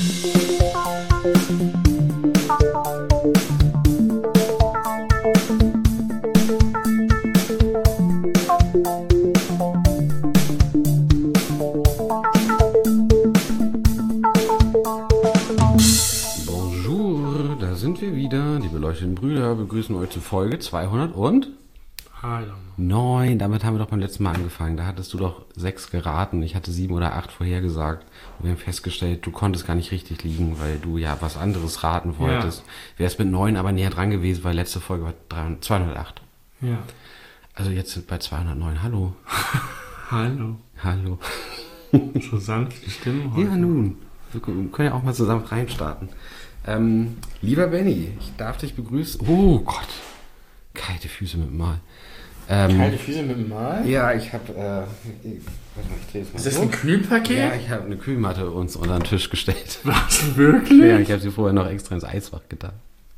Bonjour, da sind wir wieder, die beleuchteten Brüder, begrüßen euch zu Folge 209. Damit haben wir doch beim letzten Mal angefangen. Da hattest du doch 6 geraten. Ich hatte 7 oder 8 vorhergesagt. Und wir haben festgestellt, du konntest gar nicht richtig liegen, weil du ja was anderes raten wolltest. Ja. Wärst mit 9 aber näher dran gewesen, weil letzte Folge war 208. Ja. Also jetzt sind wir bei 209. Hallo. Hallo. So sanfte Stimmen heute. Ja, nun. Wir können ja auch mal zusammen reinstarten. Lieber Benny, ich darf dich begrüßen. Oh Gott. Kalte Füße mit dem Mal. Kalte Füße mit dem Mal? Ja, ich habe... Ist das ein Kühlpaket? Ja, ich habe eine Kühlmatte uns unter den Tisch gestellt. Was, wirklich? Ja, ich habe sie vorher noch extra ins Eisfach getan.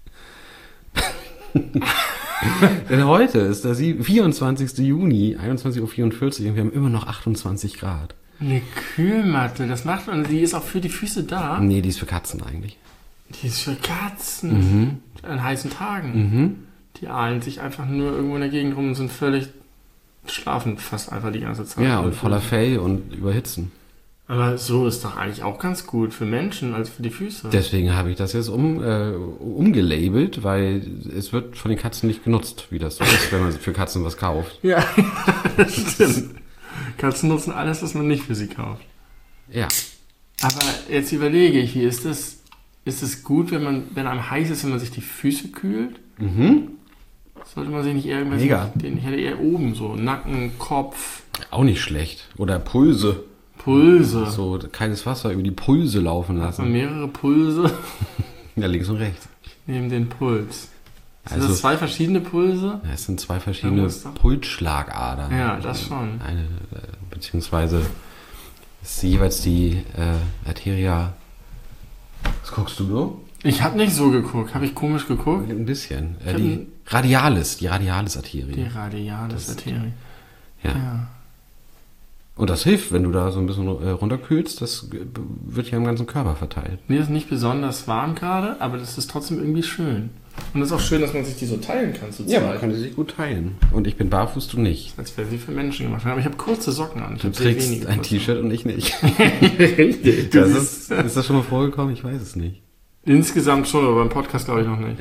Denn heute ist der 24. Juni, 21.44 Uhr und wir haben immer noch 28 Grad. Eine Kühlmatte, das macht man, die ist auch für die Füße da? Nee, die ist für Katzen eigentlich. Die ist für Katzen? An heißen Tagen? Die ahlen sich einfach nur irgendwo in der Gegend rum und sind völlig schlafen fast einfach die ganze Zeit. Ja, und voller Fell und überhitzen. Aber so ist doch eigentlich auch ganz gut für Menschen als für die Füße. Deswegen habe ich das jetzt umgelabelt, weil es wird von den Katzen nicht genutzt, wie das so ist, wenn man für Katzen was kauft. Ja, das stimmt. Katzen nutzen alles, was man nicht für sie kauft. Ja. Aber jetzt überlege ich, wie ist das? Ist es gut, wenn einem heiß ist, wenn man sich die Füße kühlt? Sollte man sich nicht irgendwas... Mega. Ich hätte eher oben so, Nacken, Kopf. Auch nicht schlecht. Oder Pulse. So kaltes Wasser über die Pulse laufen lassen. Also mehrere Pulse. Ja, links und rechts. Neben den Puls. Sind Also, das 2 verschiedene Pulse? Ja, es sind 2 verschiedene Pulsschlagadern. Ja, das schon. Beziehungsweise ist jeweils die Arteria... Was guckst du so? Ich habe nicht so geguckt. Habe ich komisch geguckt? Ein bisschen. Die Radialis-Arterie. Die Radialis-Arterie. Ja. Und das hilft, wenn du da so ein bisschen runterkühlst, das wird ja im ganzen Körper verteilt. Mir ist nicht besonders warm gerade, aber das ist trotzdem irgendwie schön. Und es ist auch schön, dass man sich die so teilen kann zu zweit. Ja, man kann sie sich gut teilen. Und ich bin barfuß, du nicht. Als wäre sie für Menschen gemacht. Aber ich habe kurze Socken an. Du trägst ein T-Shirt und ich nicht. Richtig. Ist das schon mal vorgekommen? Ich weiß es nicht. Insgesamt schon, aber beim Podcast glaube ich noch nicht.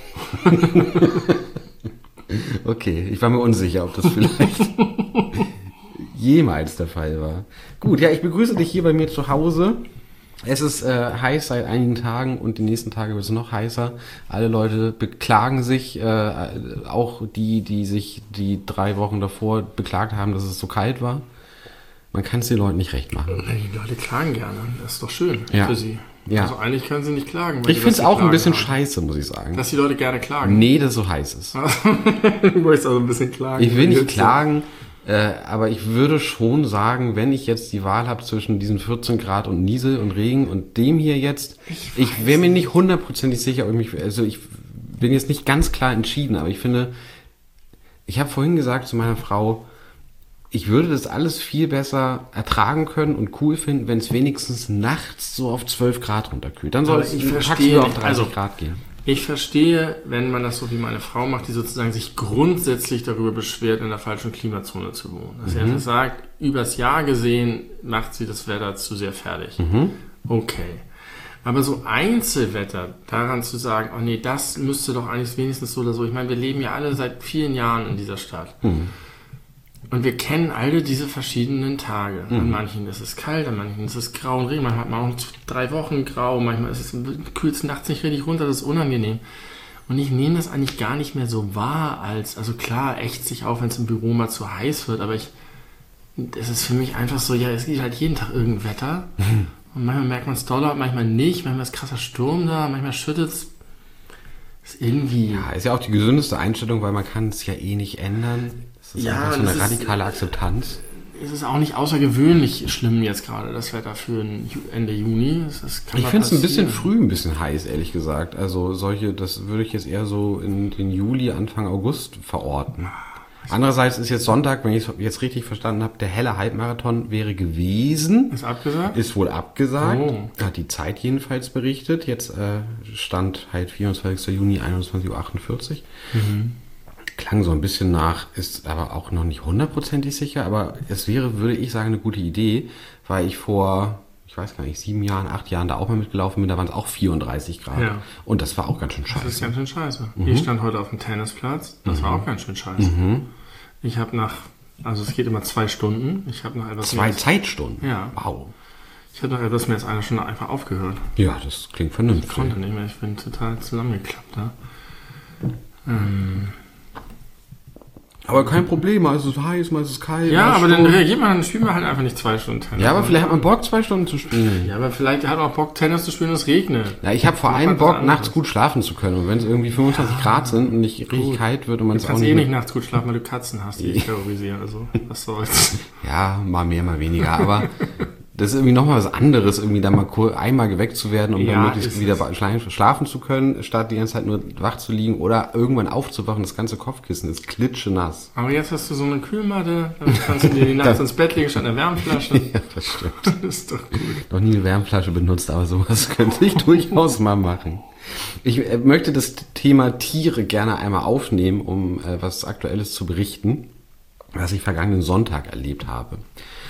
Okay, ich war mir unsicher, ob das vielleicht jemals der Fall war. Gut, ja, ich begrüße dich hier bei mir zu Hause. Es ist heiß seit einigen Tagen und die nächsten Tage wird es noch heißer. Alle Leute beklagen sich, auch die sich die 3 Wochen davor beklagt haben, dass es so kalt war. Man kann es den Leuten nicht recht machen. Die Leute klagen gerne. Das ist doch schön für sie. Ja. Also eigentlich können sie nicht klagen. Ich finde es auch ein bisschen scheiße, muss ich sagen. Dass die Leute gerne klagen? Nee, dass es so heiß ist. Du wolltest also ein bisschen klagen. Ich will nicht klagen, aber ich würde schon sagen, wenn ich jetzt die Wahl habe zwischen diesen 14 Grad und Niesel und Regen und dem hier jetzt, ich wäre mir nicht 100% sicher, ob ich bin jetzt nicht ganz klar entschieden, aber ich finde, ich habe vorhin gesagt zu meiner Frau, ich würde das alles viel besser ertragen können und cool finden, wenn es wenigstens nachts so auf 12 Grad runterkühlt. Dann soll es tagsüber auf 30 Grad gehen. Ich verstehe, wenn man das so wie meine Frau macht, die sozusagen sich grundsätzlich darüber beschwert, in der falschen Klimazone zu wohnen. Dass sie einfach sagt, übers Jahr gesehen macht sie das Wetter zu sehr fertig. Okay. Aber so Einzelwetter, daran zu sagen, oh nee, das müsste doch eigentlich wenigstens so oder so. Ich meine, wir leben ja alle seit vielen Jahren in dieser Stadt. Und wir kennen alle diese verschiedenen Tage. An manchen ist es kalt, an manchen ist es grau und Regen. Manchmal hat man auch 3 Wochen grau, manchmal ist es kühlt nachts nicht richtig runter, das ist unangenehm. Und ich nehme das eigentlich gar nicht mehr so wahr also klar, ächzt sich auf, wenn es im Büro mal zu heiß wird, aber es ist für mich einfach so, ja, es gibt halt jeden Tag irgendein Wetter. Und manchmal merkt man es doller, manchmal nicht, manchmal ist krasser Sturm da, manchmal schüttet es. Ist irgendwie... Ja, ist ja auch die gesündeste Einstellung, weil man kann es ja eh nicht ändern. Das ist einfach so eine radikale Akzeptanz. Es ist auch nicht außergewöhnlich schlimm jetzt gerade, das Wetter für Ende Juni. Ich finde es ein bisschen früh, ein bisschen heiß, ehrlich gesagt. Also das würde ich jetzt eher so in den Juli, Anfang August verorten. Andererseits ist jetzt Sonntag, wenn ich es jetzt richtig verstanden habe, der helle Halbmarathon wäre gewesen. Ist abgesagt? Ist wohl abgesagt. Oh. Hat die Zeit jedenfalls berichtet. Jetzt stand halt 24. Juni, 21.48 Uhr. Klang so ein bisschen nach, ist aber auch noch nicht hundertprozentig sicher, aber es wäre, würde ich sagen, eine gute Idee, weil ich vor, ich weiß gar nicht, 7 Jahren, 8 Jahren da auch mal mitgelaufen bin, da waren es auch 34 Grad. Ja. Und das war auch ganz schön scheiße. Das ist ganz schön scheiße. Ich stand heute auf dem Tennisplatz, das war auch ganz schön scheiße. Ich habe also es geht immer 2 Stunden, ich habe nach etwas 2 Zeitstunden? Ja. Wow. Ich habe nach etwas mehr als einer Stunde einfach aufgehört. Ja, das klingt vernünftig. Ich konnte nicht mehr, ich bin total zusammengeklappt. Ne? Aber kein Problem, mal ist es heiß, mal ist es kalt. Ja, aber dann spielen wir halt einfach nicht 2 Stunden Tennis. Ja, aber vielleicht hat man Bock, 2 Stunden zu spielen. Ja, aber vielleicht hat man auch Bock, Tennis zu spielen und es regnet. Ja, ich habe vor allem Bock, nachts gut schlafen zu können. Und wenn es irgendwie 25 Grad sind und nicht richtig kalt wird und man es Du auch kannst nicht... nicht nachts gut schlafen, weil du Katzen hast, die dich terrorisieren. Also, was soll's. Ja, mal mehr, mal weniger. Aber das ist irgendwie nochmal was anderes, irgendwie da mal einmal geweckt zu werden, um dann möglichst wieder schlafen zu können, statt die ganze Zeit nur wach zu liegen oder irgendwann aufzuwachen. Das ganze Kopfkissen ist klitschenass. Aber jetzt hast du so eine Kühlmatte, damit kannst du dir die nachts ins Bett legen statt einer Wärmflasche. Ja, das stimmt. Das ist doch gut. Noch nie eine Wärmflasche benutzt, aber sowas könnte ich durchaus mal machen. Ich möchte das Thema Tiere gerne einmal aufnehmen, um was Aktuelles zu berichten, was ich vergangenen Sonntag erlebt habe.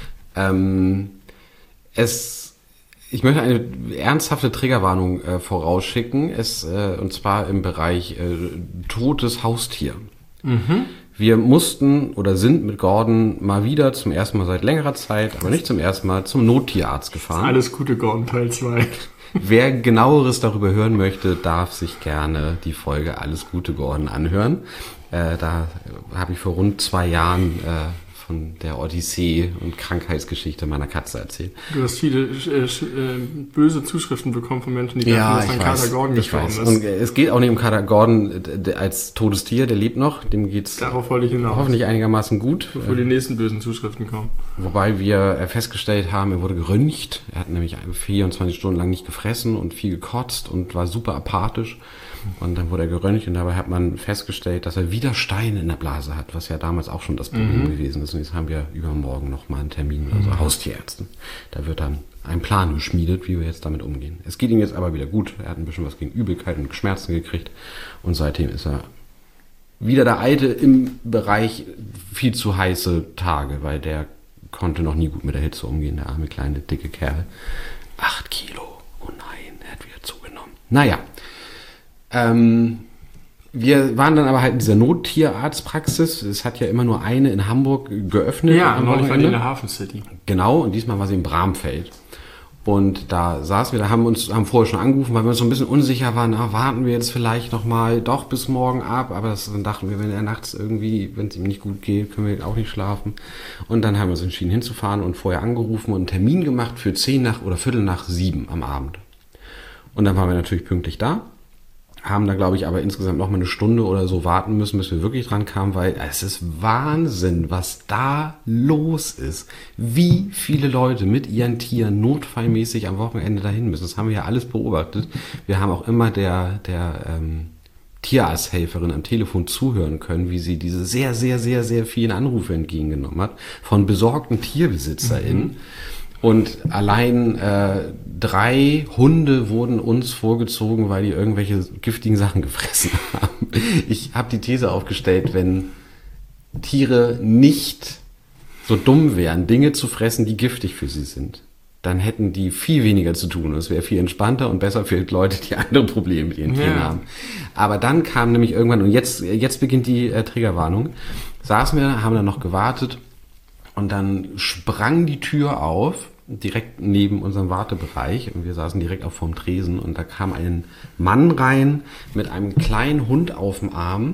Ich möchte eine ernsthafte Triggerwarnung vorausschicken, und zwar im Bereich totes Haustier. Wir mussten oder sind mit Gordon mal wieder zum ersten Mal seit längerer Zeit, aber nicht zum ersten Mal, zum Nottierarzt gefahren. Alles Gute, Gordon, Teil 2. Wer genaueres darüber hören möchte, darf sich gerne die Folge Alles Gute, Gordon anhören. Da habe ich vor rund 2 Jahren von der Odyssee und Krankheitsgeschichte meiner Katze erzählt. Du hast viele böse Zuschriften bekommen von Menschen, die dachten, dass ein Kater Gordon gestorben ist. Und es geht auch nicht um Kater Gordon als totes Tier, der lebt noch, dem geht's darauf wollte ich hinaus. Hoffentlich einigermaßen gut. Bevor die nächsten bösen Zuschriften kommen. Wobei wir festgestellt haben, er wurde geröntgt. Er hat nämlich 24 Stunden lang nicht gefressen und viel gekotzt und war super apathisch. Und dann wurde er geröntgt und dabei hat man festgestellt, dass er wieder Steine in der Blase hat, was ja damals auch schon das Problem gewesen ist. Und jetzt haben wir übermorgen nochmal einen Termin mit unserer Haustierärztin. Da wird dann ein Plan geschmiedet, wie wir jetzt damit umgehen. Es geht ihm jetzt aber wieder gut. Er hat ein bisschen was gegen Übelkeit und Schmerzen gekriegt. Und seitdem ist er wieder der Alte im Bereich viel zu heiße Tage, weil der konnte noch nie gut mit der Hitze umgehen, der arme kleine dicke Kerl. 8 Kilo. Oh nein, er hat wieder zugenommen. Naja. Wir waren dann aber halt in dieser Nottierarztpraxis. Es hat ja immer nur eine in Hamburg geöffnet. Ja, neulich war die in der Hafen City. Genau, und diesmal war sie in Bramfeld. Und da saßen wir, haben vorher schon angerufen, weil wir uns so ein bisschen unsicher waren, warten wir jetzt vielleicht nochmal doch bis morgen ab. Aber dann dachten wir, wenn er nachts irgendwie, wenn es ihm nicht gut geht, können wir auch nicht schlafen. Und dann haben wir uns entschieden hinzufahren und vorher angerufen und einen Termin gemacht für Viertel nach 7 am Abend. Und dann waren wir natürlich pünktlich da. Haben da, glaube ich, aber insgesamt noch mal eine Stunde oder so warten müssen, bis wir wirklich dran kamen, weil es ist Wahnsinn, was da los ist. Wie viele Leute mit ihren Tieren notfallmäßig am Wochenende dahin müssen. Das haben wir ja alles beobachtet. Wir haben auch immer der Tierarzthelferin am Telefon zuhören können, wie sie diese sehr, sehr, sehr, sehr vielen Anrufe entgegengenommen hat von besorgten TierbesitzerInnen. Und allein 3 Hunde wurden uns vorgezogen, weil die irgendwelche giftigen Sachen gefressen haben. Ich habe die These aufgestellt, wenn Tiere nicht so dumm wären, Dinge zu fressen, die giftig für sie sind, dann hätten die viel weniger zu tun. Es wäre viel entspannter und besser für Leute, die andere Probleme mit ihren Tieren haben. Aber dann kam nämlich irgendwann, und jetzt beginnt die Triggerwarnung, saßen wir, haben dann noch gewartet. Und dann sprang die Tür auf, direkt neben unserem Wartebereich. Und wir saßen direkt auch vorm Tresen. Und da kam ein Mann rein mit einem kleinen Hund auf dem Arm.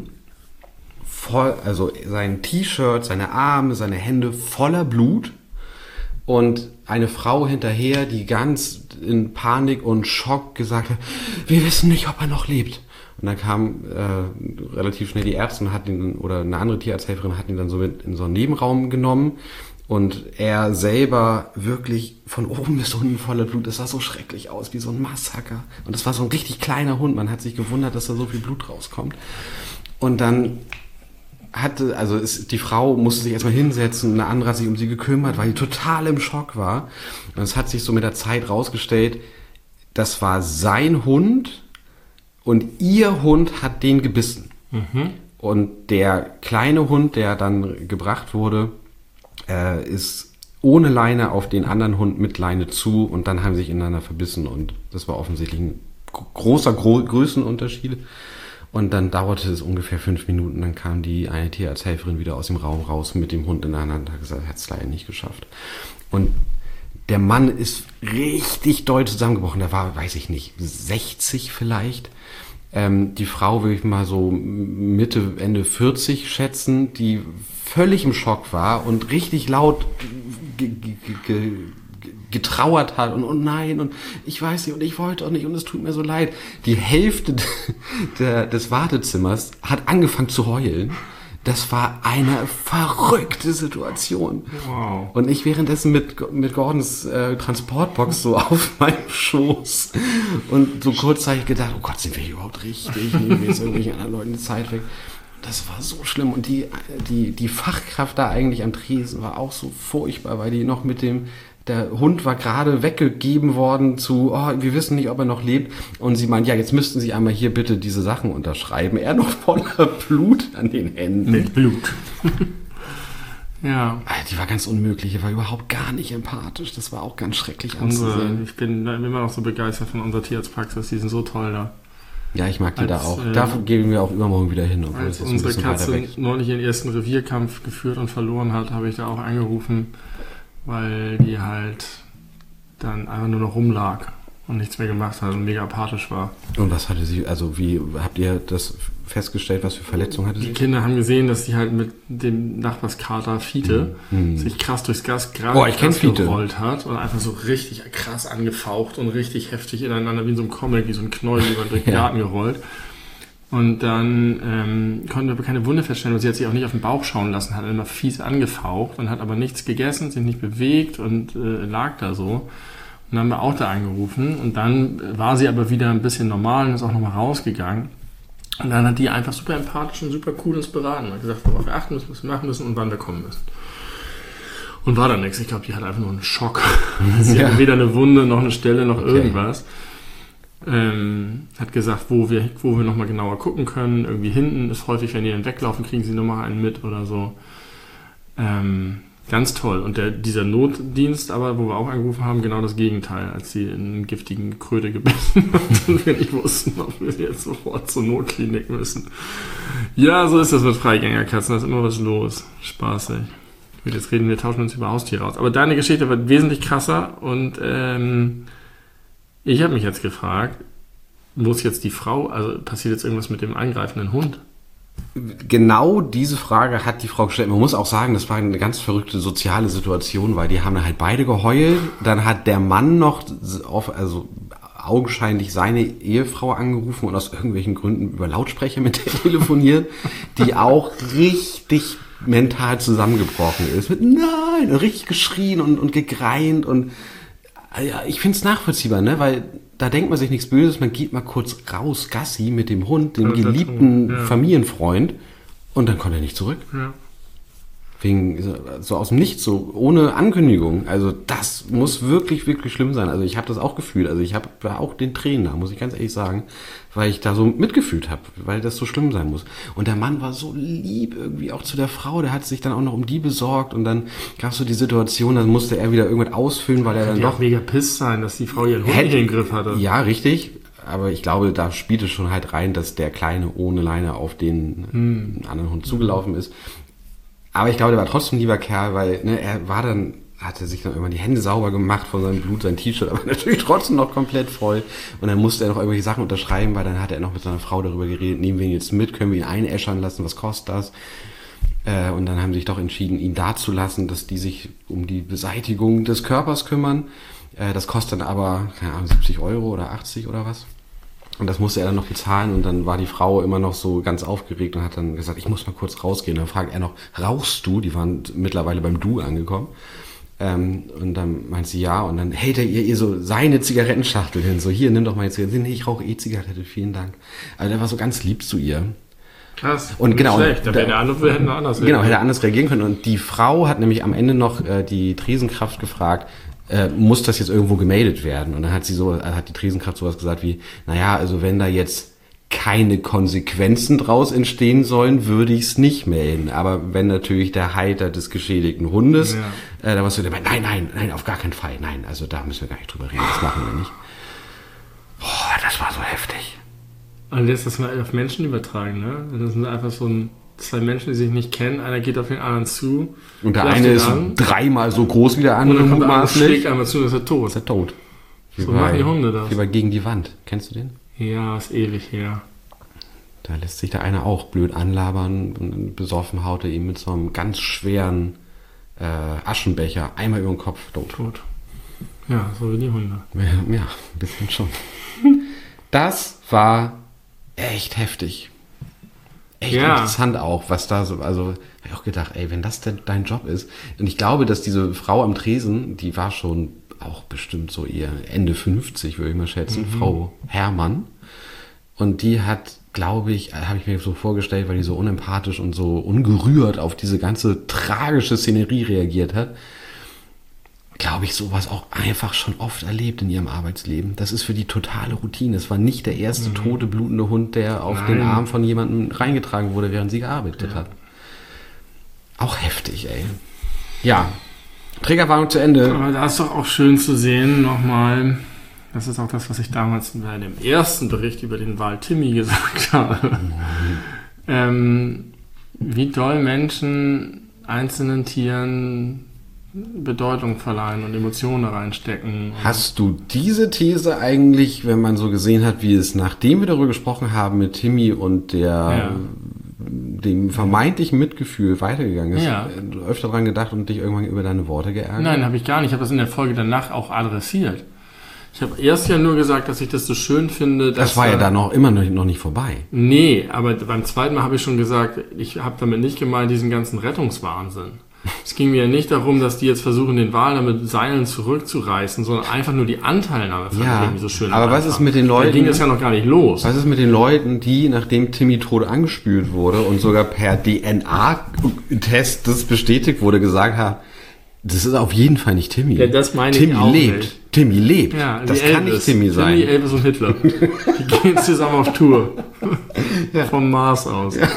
Also sein T-Shirt, seine Arme, seine Hände voller Blut. Und eine Frau hinterher, die ganz in Panik und Schock gesagt hat, wir wissen nicht, ob er noch lebt. Und dann kam relativ schnell die Ärztin oder eine andere Tierarzthelferin hat ihn dann so mit in so einen Nebenraum genommen und er selber wirklich von oben bis unten voller Blut. Das sah so schrecklich aus, wie so ein Massaker. Und das war so ein richtig kleiner Hund. Man hat sich gewundert, dass da so viel Blut rauskommt. Und dann die Frau musste sich erstmal hinsetzen, eine andere hat sich um sie gekümmert, weil die total im Schock war. Und es hat sich so mit der Zeit rausgestellt, das war sein Hund und ihr Hund hat den gebissen. Und der kleine Hund, der dann gebracht wurde, ist ohne Leine auf den anderen Hund mit Leine zu und dann haben sie sich ineinander verbissen und das war offensichtlich ein großer Größenunterschied. Und dann dauerte es ungefähr 5 Minuten, dann kam eine Tierarzthelferin wieder aus dem Raum raus mit dem Hund in der Hand und hat gesagt, er hat es leider nicht geschafft. Und der Mann ist richtig doll zusammengebrochen, der war, weiß ich nicht, 60 vielleicht. Die Frau will ich mal so Mitte, Ende 40 schätzen, die völlig im Schock war und richtig laut getrauert hat und oh nein und ich weiß nicht und ich wollte auch nicht und es tut mir so leid. Die Hälfte des Wartezimmers hat angefangen zu heulen. Das war eine verrückte Situation. Wow. Und ich währenddessen mit Gordons Transportbox so auf meinem Schoß und so kurzzeitig gedacht, oh Gott, sind wir hier überhaupt richtig? Nehmen wir jetzt irgendwelchen anderen Leuten die Zeit weg? Das war so schlimm. Und die Fachkraft da eigentlich am Tresen war auch so furchtbar, weil die noch der Hund war gerade weggegeben worden wir wissen nicht, ob er noch lebt. Und sie meint, ja, jetzt müssten Sie einmal hier bitte diese Sachen unterschreiben. Er noch voller Blut an den Händen. Mit Blut. Ja. Die war ganz unmöglich. Er war überhaupt gar nicht empathisch. Das war auch ganz schrecklich anzusehen. Ich bin immer noch so begeistert von unserer Tierarztpraxis. Die sind so toll da. Ja, ich mag die da auch. Da gehen wir auch übermorgen wieder hin. Als unsere Katze neulich ihren ersten Revierkampf geführt und verloren hat, habe ich da auch angerufen, weil die halt dann einfach nur noch rumlag und nichts mehr gemacht hat und mega apathisch war. Und was hatte sie, also wie habt ihr das festgestellt, was für Verletzungen hatte sie? Die Kinder haben gesehen, dass sie halt mit dem Nachbarskater Fiete sich krass durchs Gas gerollt hat und einfach so richtig krass angefaucht und richtig heftig ineinander wie in so einem Comic, wie so ein Knäuel über den Garten gerollt. Und dann konnten wir keine Wunde feststellen und sie hat sich auch nicht auf den Bauch schauen lassen, hat immer fies angefaucht und hat aber nichts gegessen, sich nicht bewegt und lag da so. Und dann haben wir auch da angerufen und dann war sie aber wieder ein bisschen normal und ist auch nochmal rausgegangen. Und dann hat die einfach super empathisch und super cool uns beraten. Hat gesagt, worauf wir achten müssen, was wir machen müssen und wann wir kommen müssen. Und war dann nichts. Ich glaube, die hat einfach nur einen Schock. Sie hatte weder eine Wunde, noch eine Stelle, noch irgendwas. Hat gesagt, wo wir nochmal genauer gucken können. Irgendwie hinten ist häufig, wenn die dann weglaufen, kriegen sie nochmal einen mit oder so. Ganz toll. Und dieser Notdienst aber, wo wir auch angerufen haben, genau das Gegenteil, als sie in einen giftigen Kröte gebissen hat und wir nicht wussten, ob wir jetzt sofort zur Notklinik müssen. Ja, so ist das mit Freigängerkatzen, da ist immer was los. Spaßig. Gut, jetzt tauschen wir uns über Haustiere aus. Aber deine Geschichte wird wesentlich krasser und ich habe mich jetzt gefragt, muss jetzt die Frau, also passiert jetzt irgendwas mit dem angreifenden Hund? Genau diese Frage hat die Frau gestellt. Man muss auch sagen, das war eine ganz verrückte soziale Situation, weil die haben dann halt beide geheult. Dann hat der Mann noch augenscheinlich seine Ehefrau angerufen und aus irgendwelchen Gründen über Lautsprecher mit der telefoniert, die auch richtig mental zusammengebrochen ist. Mit nein, und richtig geschrien und gegreint und ja, ich finde es nachvollziehbar, ne, weil da denkt man sich nichts Böses, man geht mal kurz raus, Gassi mit dem Hund, dem geliebten Familienfreund und dann kommt er nicht zurück. Ja. Wegen, so aus dem Nichts, so ohne Ankündigung. Also das muss wirklich, wirklich schlimm sein. Also ich habe das auch gefühlt. Also ich habe da auch den Tränen da, muss ich ganz ehrlich sagen, weil ich da so mitgefühlt habe, weil das so schlimm sein muss. Und der Mann war so lieb irgendwie auch zu der Frau, der hat sich dann auch noch um die besorgt und dann gab es so die Situation, dann musste er wieder irgendwas ausfüllen, weil er dann doch mega piss sein, dass die Frau ihren Hund nicht in den Griff hatte. Ja, richtig. Aber ich glaube, da spielte schon halt rein, dass der Kleine ohne Leine auf den anderen Hund zugelaufen ist. Aber ich glaube, der war trotzdem ein lieber Kerl, weil hatte sich dann irgendwann die Hände sauber gemacht von seinem Blut, sein T-Shirt, aber natürlich trotzdem noch komplett voll. Und dann musste er noch irgendwelche Sachen unterschreiben, weil dann hat er noch mit seiner Frau darüber geredet, nehmen wir ihn jetzt mit, können wir ihn einäschern lassen, was kostet das? Und dann haben sie sich doch entschieden, ihn da zu lassen, dass die sich um die Beseitigung des Körpers kümmern. Das kostet dann aber, keine Ahnung, 70 Euro oder 80 oder was. Und das musste er dann noch bezahlen und dann war die Frau immer noch so ganz aufgeregt und hat dann gesagt, ich muss mal kurz rausgehen. Dann fragt er noch, rauchst du? Die waren mittlerweile beim Du angekommen. Und dann meint sie ja und dann hält er ihr so seine Zigarettenschachtel hin. So, hier, nimm doch mal jetzt Zigaretten. Nee, ich rauche Zigarette, vielen Dank. Also der war so ganz lieb zu ihr. Krass. Und genau. Schlecht. Da wäre der andere hätte anders reagieren. Genau, hätte anders reagieren können. Und die Frau hat nämlich am Ende noch die Tresenkraft gefragt, muss das jetzt irgendwo gemeldet werden? Und dann hat die Tresenkraft sowas gesagt wie, naja, also wenn da jetzt keine Konsequenzen draus entstehen sollen, würde ich es nicht melden. Aber wenn natürlich der Halter des geschädigten Hundes, da warst du dabei, nein, auf gar keinen Fall, nein, also da müssen wir gar nicht drüber reden, das machen wir nicht. Boah, das war so heftig. Und jetzt das mal auf Menschen übertragen, ne? Das sind einfach so zwei Menschen, die sich nicht kennen, einer geht auf den anderen zu. Und der eine ist dreimal so groß wie der andere. Und dann kommt der schlägt einmal zu und ist er tot. Ist er tot. So machen die Hunde das. Wie bei Gegen die Wand. Kennst du den? Ja, ist ewig her. Da lässt sich der eine auch blöd anlabern und besoffen haut er ihm mit so einem ganz schweren Aschenbecher einmal über den Kopf tot. Ja, so wie die Hunde. Ja, ein bisschen schon. Das war echt heftig. Echt interessant auch, was da so, also habe ich auch gedacht, ey, wenn das denn dein Job ist. Und ich glaube, dass diese Frau am Tresen, die war schon auch bestimmt so eher Ende 50, würde ich mal schätzen, Frau Herrmann. Und die hat, glaube ich, habe ich mir so vorgestellt, weil die so unempathisch und so ungerührt auf diese ganze tragische Szenerie reagiert hat, glaube ich, sowas auch einfach schon oft erlebt in ihrem Arbeitsleben. Das ist für die totale Routine. Es war nicht der erste tote, blutende Hund, der auf den Arm von jemandem reingetragen wurde, während sie gearbeitet hat. Auch heftig, ey. Ja, Triggerwarnung zu Ende. Aber da ist doch auch schön zu sehen, nochmal, das ist auch das, was ich damals bei dem ersten Bericht über den Wal Timmy gesagt habe, wie doll Menschen einzelnen Tieren Bedeutung verleihen und Emotionen da reinstecken. Hast du diese These eigentlich, wenn man so gesehen hat, wie es, nachdem wir darüber gesprochen haben mit Timmy und dem vermeintlichen Mitgefühl weitergegangen ist, öfter dran gedacht und dich irgendwann über deine Worte geärgert? Nein, habe ich gar nicht. Ich habe das in der Folge danach auch adressiert. Ich habe erst ja nur gesagt, dass ich das so schön finde. Das war ja da immer noch nicht vorbei. Nee, aber beim zweiten Mal habe ich schon gesagt, ich habe damit nicht gemeint, diesen ganzen Rettungswahnsinn. Es ging mir ja nicht darum, dass die jetzt versuchen, den Wal mit Seilen zurückzureißen, sondern einfach nur die Anteilnahme fand ich irgendwie so schön. Aber was ist mit den Leuten? Da ging es ja noch gar nicht los. Was ist mit den Leuten, die, nachdem Timmy tot angespült wurde und sogar per DNA-Test das bestätigt wurde, gesagt haben, das ist auf jeden Fall nicht Timmy. Ja, das meine Timmy ich auch lebt. nicht. Timmy lebt. Ja, das kann nicht Timmy sein. Timmy, Elvis und Hitler. Die gehen zusammen auf Tour. Vom Mars aus. Ja.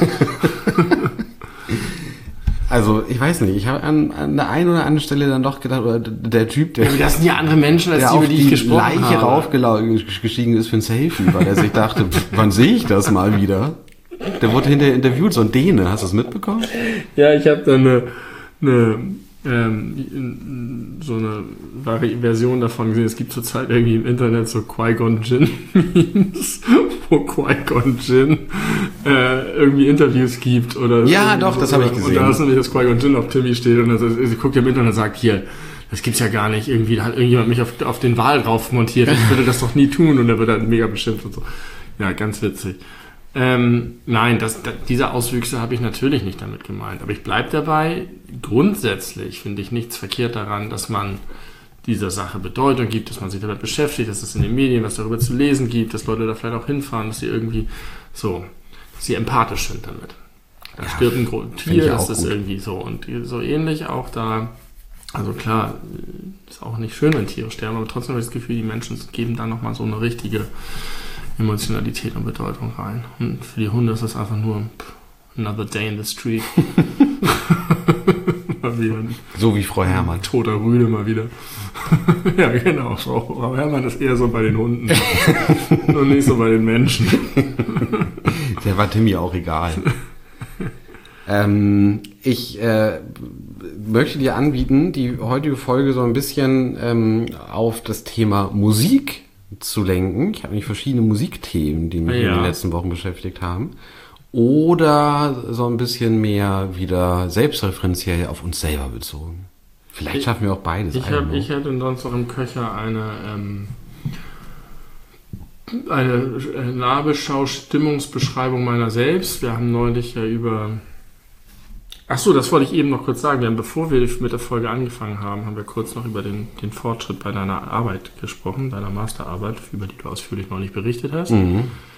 Also, ich weiß nicht, ich habe an der einen oder anderen Stelle dann doch gedacht, oder der Typ, der... das sind ja andere Menschen, als die, über die ich gesprochen habe. Der auf die Leiche raufgestiegen ist für ein Selfie, weil er sich dachte, wann sehe ich das mal wieder? Der wurde hinterher interviewt, so ein Däne, hast du das mitbekommen? Ja, ich habe dann so eine Version davon gesehen. Es gibt zurzeit irgendwie im Internet so Qui-Gon Jinn-Memes, wo Qui-Gon Jinn irgendwie Interviews gibt. Oder ja, doch, das habe ich gesehen. Und da ist nämlich, dass Qui-Gon Jinn auf Timmy steht und sie guckt ja im Internet und sagt, hier, das gibt's ja gar nicht. Irgendwie hat irgendjemand mich auf den Wal drauf montiert. Ich würde das doch nie tun. Und er wird halt mega beschimpft und so. Ja, ganz witzig. Nein, diese Auswüchse habe ich natürlich nicht damit gemeint. Aber ich bleibe dabei, grundsätzlich finde ich nichts verkehrt daran, dass man dieser Sache Bedeutung gibt, dass man sich damit beschäftigt, dass es in den Medien was darüber zu lesen gibt, dass Leute da vielleicht auch hinfahren, dass sie irgendwie so, dass sie empathisch sind damit. Da stirbt ein Tier, das ist irgendwie so. Und so ähnlich auch da, also klar, ist auch nicht schön, wenn Tiere sterben, aber trotzdem habe ich das Gefühl, die Menschen geben da nochmal so eine richtige Emotionalität und Bedeutung rein. Und für die Hunde ist das einfach nur another day in the street. So wie Frau Herrmann. Toter Rüde mal wieder. Ja, genau. Frau Herrmann ist eher so bei den Hunden und nicht so bei den Menschen. Der war Timmy auch egal. Ich möchte dir anbieten, die heutige Folge so ein bisschen auf das Thema Musik zu lenken. Ich habe nämlich verschiedene Musikthemen, die mich in den letzten Wochen beschäftigt haben. Oder so ein bisschen mehr wieder selbstreferenziell auf uns selber bezogen. Vielleicht schaffen wir auch beides. Ich hätte sonst noch im Köcher eine Nabelschau-Stimmungsbeschreibung meiner selbst. Wir haben neulich ja über... Achso, das wollte ich eben noch kurz sagen. Bevor wir mit der Folge angefangen haben, haben wir kurz noch über den Fortschritt bei deiner Arbeit gesprochen, deiner Masterarbeit, über die du ausführlich noch nicht berichtet hast. Mhm.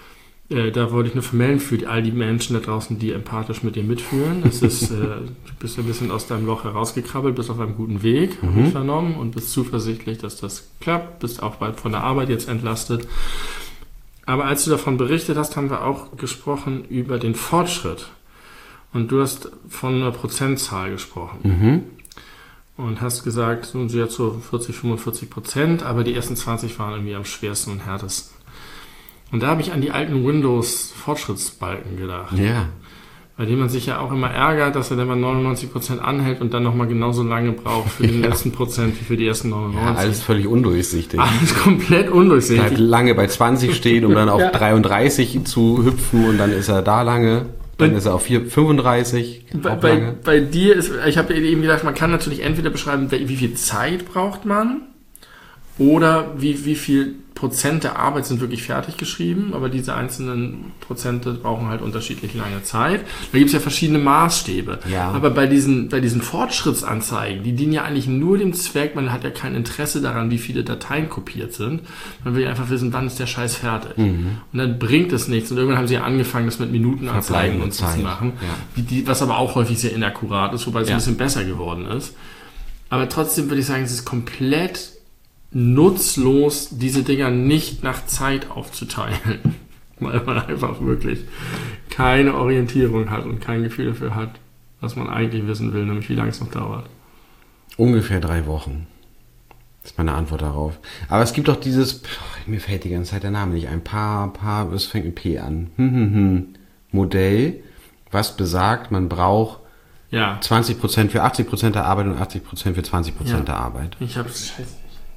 Da wollte ich nur vermelden für all die Menschen da draußen, die empathisch mit dir mitfühlen. Das ist, du bist ein bisschen aus deinem Loch herausgekrabbelt, bist auf einem guten Weg, habe ich vernommen, und bist zuversichtlich, dass das klappt, bist auch bald von der Arbeit jetzt entlastet. Aber als du davon berichtet hast, haben wir auch gesprochen über den Fortschritt. Und du hast von einer Prozentzahl gesprochen. Und hast gesagt, so jetzt so 40-45%, aber die ersten 20 waren irgendwie am schwersten und härtesten. Und da habe ich an die alten Windows-Fortschrittsbalken gedacht. Ja. Bei dem man sich ja auch immer ärgert, dass er dann bei 99% anhält und dann nochmal genauso lange braucht für den letzten Prozent wie für die ersten 99%. Ja, alles völlig undurchsichtig. Alles komplett undurchsichtig. Bleibt lange bei 20 stehen, um dann auf 33 zu hüpfen, und dann ist er da lange. Dann ist er auf 35. Bei dir ist, ich habe eben gedacht, man kann natürlich entweder beschreiben, wie viel Zeit braucht man, oder wie viel Prozent der Arbeit sind wirklich fertig geschrieben, aber diese einzelnen Prozente brauchen halt unterschiedlich lange Zeit. Da gibt es ja verschiedene Maßstäbe. Ja. Aber bei diesen Fortschrittsanzeigen, die dienen ja eigentlich nur dem Zweck, man hat ja kein Interesse daran, wie viele Dateien kopiert sind. Man will einfach wissen, wann ist der Scheiß fertig. Und dann bringt es nichts. Und irgendwann haben sie ja angefangen, das mit Minutenanzeigen und so zu machen, was aber auch häufig sehr inakkurat ist, wobei es ein bisschen besser geworden ist. Aber trotzdem würde ich sagen, es ist komplett nutzlos, diese Dinger nicht nach Zeit aufzuteilen, weil man einfach wirklich keine Orientierung hat und kein Gefühl dafür hat, was man eigentlich wissen will, nämlich wie lange es noch dauert. Ungefähr 3 Wochen. Das ist meine Antwort darauf. Aber es gibt doch dieses, mir fällt die ganze Zeit der Name nicht ein, es fängt mit P an, Modell, was besagt, man braucht 20% für 80% der Arbeit und 80% für 20% der Arbeit. Ich hab's, scheiße.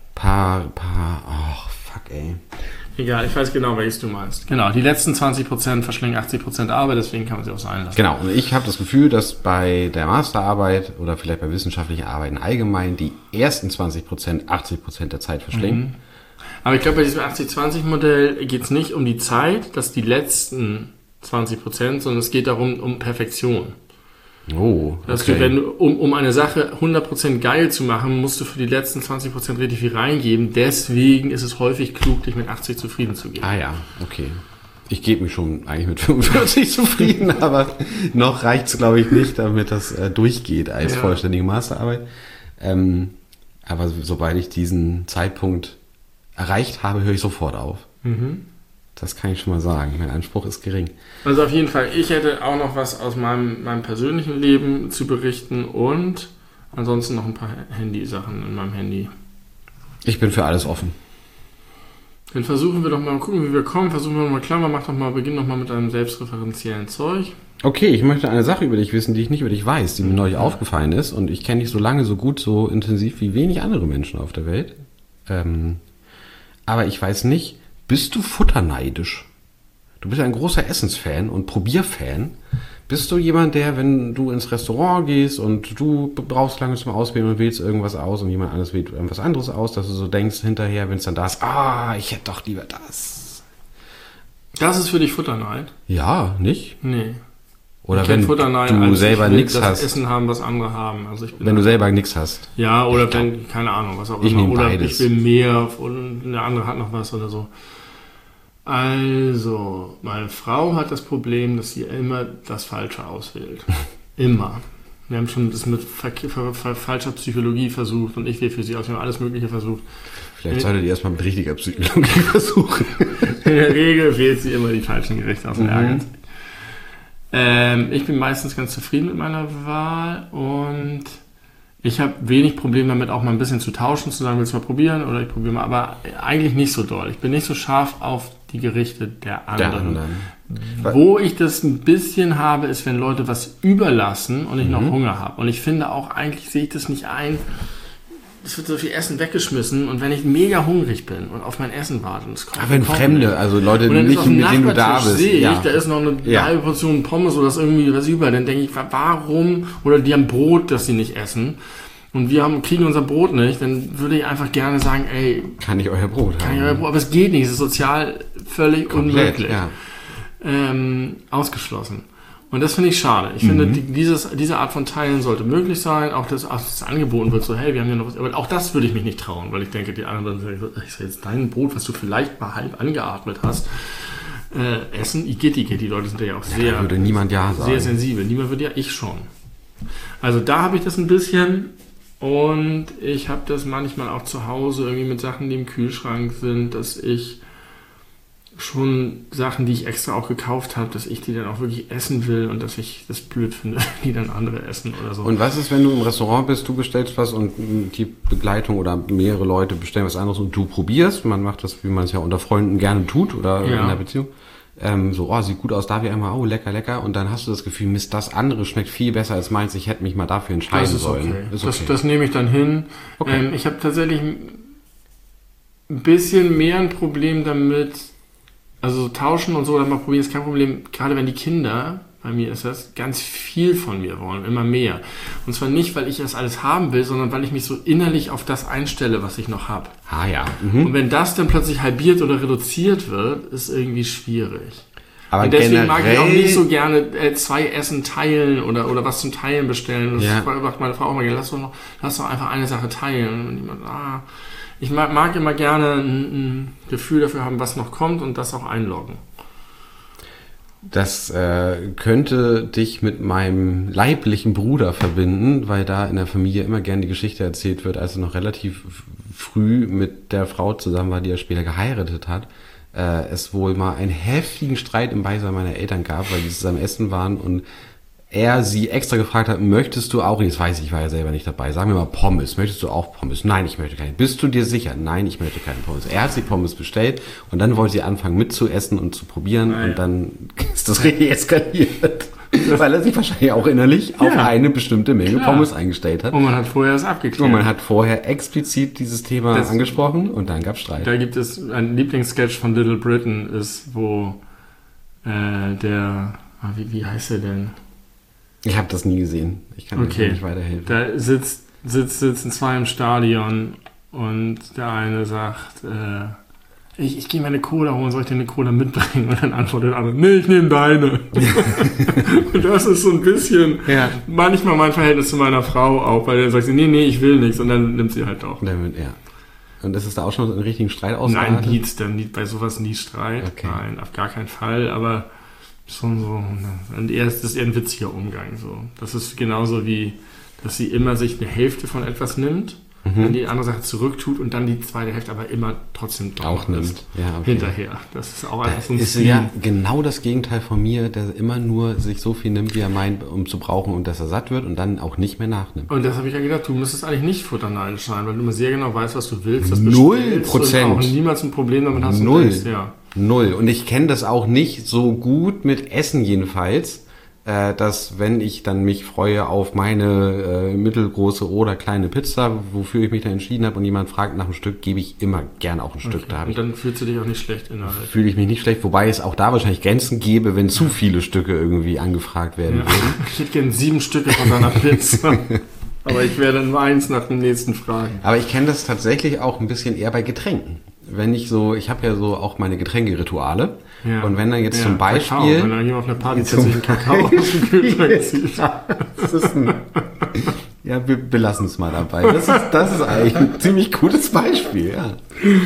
Fuck, ey. Egal, ich weiß genau, welches du meinst. Genau, die letzten 20% verschlingen 80% Arbeit, deswegen kann man sie auch sein lassen. Genau, und ich habe das Gefühl, dass bei der Masterarbeit oder vielleicht bei wissenschaftlichen Arbeiten allgemein die ersten 20% 80% der Zeit verschlingen. Aber ich glaube, bei diesem 80-20-Modell geht es nicht um die Zeit, dass die letzten 20%, sondern es geht darum, um Perfektion. Oh, okay. Dass du, um eine Sache 100% geil zu machen, musst du für die letzten 20% richtig viel reingeben. Deswegen ist es häufig klug, dich mit 80 zufrieden zu geben. Ah ja, okay. Ich gebe mich schon eigentlich mit 45 zufrieden, aber noch reicht es, glaube ich, nicht, damit das durchgeht als vollständige Masterarbeit. Aber sobald ich diesen Zeitpunkt erreicht habe, höre ich sofort auf. Das kann ich schon mal sagen. Mein Anspruch ist gering. Also auf jeden Fall, ich hätte auch noch was aus meinem persönlichen Leben zu berichten und ansonsten noch ein paar Handy-Sachen in meinem Handy. Ich bin für alles offen. Dann versuchen wir doch mal gucken, wie wir kommen. Versuchen wir mal klar, beginn doch mal mit einem selbstreferenziellen Zeug. Okay, ich möchte eine Sache über dich wissen, die ich nicht über dich weiß, die mir neulich aufgefallen ist. Und ich kenne dich so lange, so gut, so intensiv wie wenig andere Menschen auf der Welt. Aber ich weiß nicht, bist du futterneidisch? Du bist ein großer Essensfan und Probierfan. Bist du jemand, der, wenn du ins Restaurant gehst und du brauchst lange zum Auswählen und wählst irgendwas aus und jemand anderes wählt irgendwas anderes aus, dass du so denkst hinterher, wenn es dann da ist, ich hätte doch lieber das. Das ist für dich Futterneid? Ja, nicht? Nee. Oder wenn du selber nichts hast. Das Essen haben, was andere haben. Also ich bin wenn du selber nichts hast. Ja, oder wenn, keine Ahnung, was auch immer. Ich nehme oder beides. Ich will mehr und der andere hat noch was oder so. Also, meine Frau hat das Problem, dass sie immer das Falsche auswählt. Immer. Wir haben schon das mit falscher Psychologie versucht und ich will für sie aus. Wir haben alles Mögliche versucht. Vielleicht solltet ihr erstmal mit richtiger Psychologie versuchen. In der Regel wählt sie immer die falschen Gerichte aus dem Ärger. Ich bin meistens ganz zufrieden mit meiner Wahl und ich habe wenig Probleme damit, auch mal ein bisschen zu tauschen, zu sagen, willst du mal probieren oder ich probiere mal, aber eigentlich nicht so doll. Ich bin nicht so scharf auf die Gerichte der anderen. Wo ich das ein bisschen habe, ist, wenn Leute was überlassen und ich noch Hunger habe. Und ich finde auch, eigentlich sehe ich das nicht ein, es wird so viel Essen weggeschmissen und wenn ich mega hungrig bin und auf mein Essen warte und es kommt. Aber wenn Fremde, also Leute, nicht mit denen du da bist. Sehe ich, da ist noch eine halbe Portion Pommes oder ist irgendwie was über, dann denke ich, warum? Oder die haben Brot, das sie nicht essen. Und wir kriegen unser Brot nicht, dann würde ich einfach gerne sagen, ey, kann ich euer Brot haben? Aber es geht nicht, es ist sozial völlig komplett unmöglich. Ja. Ausgeschlossen. Und das finde ich schade. Ich finde, diese Art von Teilen sollte möglich sein. Auch dass angeboten wird, so, hey, wir haben hier noch was. Aber auch das würde ich mich nicht trauen, weil ich denke, die anderen sagen, ich sage jetzt dein Brot, was du vielleicht mal halb angeatmet hast. essen. Igitt, die Leute sind ja auch sehr, würde niemand ja sagen. Sehr sensibel. Niemand würde ja, ich schon. Also da habe ich das ein bisschen und ich habe das manchmal auch zu Hause irgendwie mit Sachen, die im Kühlschrank sind, dass ich schon Sachen, die ich extra auch gekauft habe, dass ich die dann auch wirklich essen will und dass ich das blöd finde, die dann andere essen oder so. Und was ist, wenn du im Restaurant bist, du bestellst was und die Begleitung oder mehrere Leute bestellen was anderes und du probierst, man macht das, wie man es ja unter Freunden gerne tut oder in einer Beziehung, sieht gut aus, darf ich einmal, lecker und dann hast du das Gefühl, Mist, das andere schmeckt viel besser als meins, ich hätte mich mal dafür entscheiden sollen. Okay. Ist okay. Das nehme ich dann hin. Okay. Ich habe tatsächlich ein bisschen mehr ein Problem damit, also tauschen und so, dann mal probieren, ist kein Problem, gerade wenn die Kinder, bei mir ist das, ganz viel von mir wollen, immer mehr. Und zwar nicht, weil ich das alles haben will, sondern weil ich mich so innerlich auf das einstelle, was ich noch habe. Ah ja. Und wenn das dann plötzlich halbiert oder reduziert wird, ist irgendwie schwierig. Aber und deswegen mag ich auch nicht so gerne 2 Essen teilen oder was zum Teilen bestellen. Das macht meine Frau auch mal gerne, lass doch einfach eine Sache teilen. Und jemand, ich mag immer gerne ein Gefühl dafür haben, was noch kommt und das auch einloggen. Das könnte dich mit meinem leiblichen Bruder verbinden, weil da in der Familie immer gerne die Geschichte erzählt wird, als er noch relativ früh mit der Frau zusammen war, die er später geheiratet hat. Es wohl mal einen heftigen Streit im Beisein meiner Eltern gab, weil die zusammen essen waren und er sie extra gefragt hat, möchtest du auch, das weiß ich, war ja selber nicht dabei, sagen wir mal Pommes, möchtest du auch Pommes? Nein, ich möchte keine. Bist du dir sicher? Nein, ich möchte keine Pommes. Er hat sich Pommes bestellt und dann wollte sie anfangen mitzuessen und zu probieren und dann ist das richtig eskaliert. Weil er sich wahrscheinlich auch innerlich auf eine bestimmte Menge Pommes eingestellt hat. Und man hat vorher das abgeklärt. Und man hat vorher explizit dieses Thema angesprochen und dann gab es Streit. Da gibt es ein Lieblingssketch von Little Britain, ist, wo wie heißt er denn? Ich habe das nie gesehen. Ich kann dir nicht weiterhelfen. Da sitzen 2 im Stadion und der eine sagt, ich gehe mir eine Cola holen, soll ich dir eine Cola mitbringen? Und dann antwortet der andere, nee, ich nehme deine. Und das ist so ein bisschen manchmal mein Verhältnis zu meiner Frau auch, weil er sagt, nee, ich will nichts und dann nimmt sie halt auch. Ja. Und ist es da auch schon so einen richtigen Streit ausgeartet? Nein, bei sowas nie Streit. Okay. Nein, auf gar keinen Fall, aber schon so, und das ist eher ein witziger Umgang. So. Das ist genauso wie, dass sie immer sich eine Hälfte von etwas nimmt, dann die andere Sache zurücktut und dann die zweite Hälfte aber immer trotzdem auch nimmt. Hinterher. Das ist auch einfach so ein ist ja genau das Gegenteil von mir, der immer nur sich so viel nimmt, wie er meint, um zu brauchen und dass er satt wird und dann auch nicht mehr nachnimmt. Und das habe ich ja gedacht, du müsstest eigentlich nicht futterneidisch sein, weil du immer sehr genau weißt, was du willst, das 0%. Und auch niemals ein Problem damit hast. 0. Null. Und ich kenne das auch nicht so gut mit Essen jedenfalls, dass wenn ich dann mich freue auf meine mittelgroße oder kleine Pizza, wofür ich mich dann entschieden habe und jemand fragt nach einem Stück, gebe ich immer gern auch ein Stück. Da und dann fühlst du dich auch nicht schlecht innerhalb. Fühle ich mich nicht schlecht, wobei es auch da wahrscheinlich Grenzen gäbe, wenn zu viele Stücke irgendwie angefragt werden würden. Ich hätte gerne 7 Stücke von deiner Pizza. Aber ich werde nur 1 nach dem nächsten fragen. Aber ich kenne das tatsächlich auch ein bisschen eher bei Getränken. Wenn ich habe ja so auch meine Getränkerituale. Ja. Und wenn dann jetzt zum Beispiel... Kakao. Wenn dann jemand auf einer Party tatsächlich einen Kakao aus dem Kühlschrank zieht. Das ist wir belassen es mal dabei. Das ist eigentlich ein ziemlich gutes Beispiel, ja.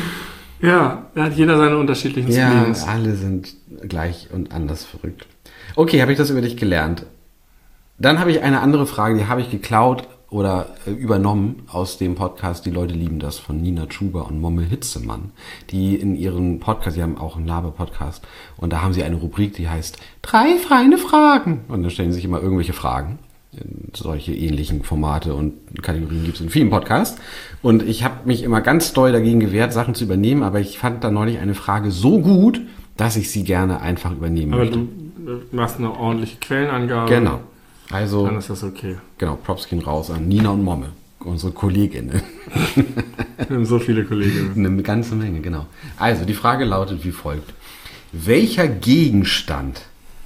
Ja, da hat jeder seine unterschiedlichen Skills. Ja, alle sind gleich und anders verrückt. Okay, habe ich das über dich gelernt. Dann habe ich eine andere Frage, die habe ich geklaut oder übernommen aus dem Podcast Die Leute lieben das von Nina Chuba und Momme Hitzemann, die in ihren Podcast, die haben auch einen Laber-Podcast und da haben sie eine Rubrik, die heißt 3 feine Fragen und da stellen sie sich immer irgendwelche Fragen. Solche ähnlichen Formate und Kategorien gibt es in vielen Podcasts und ich habe mich immer ganz doll dagegen gewehrt, Sachen zu übernehmen, aber ich fand da neulich eine Frage so gut, dass ich sie gerne einfach übernehmen möchte. Aber du machst eine ordentliche Quellenangabe. Genau. Also, dann ist das okay. Genau, Props gehen raus an Nina und Momme, unsere Kolleginnen. Wir haben so viele Kolleginnen. Eine ganze Menge, genau. Also, die Frage lautet wie folgt. Welcher Gegenstand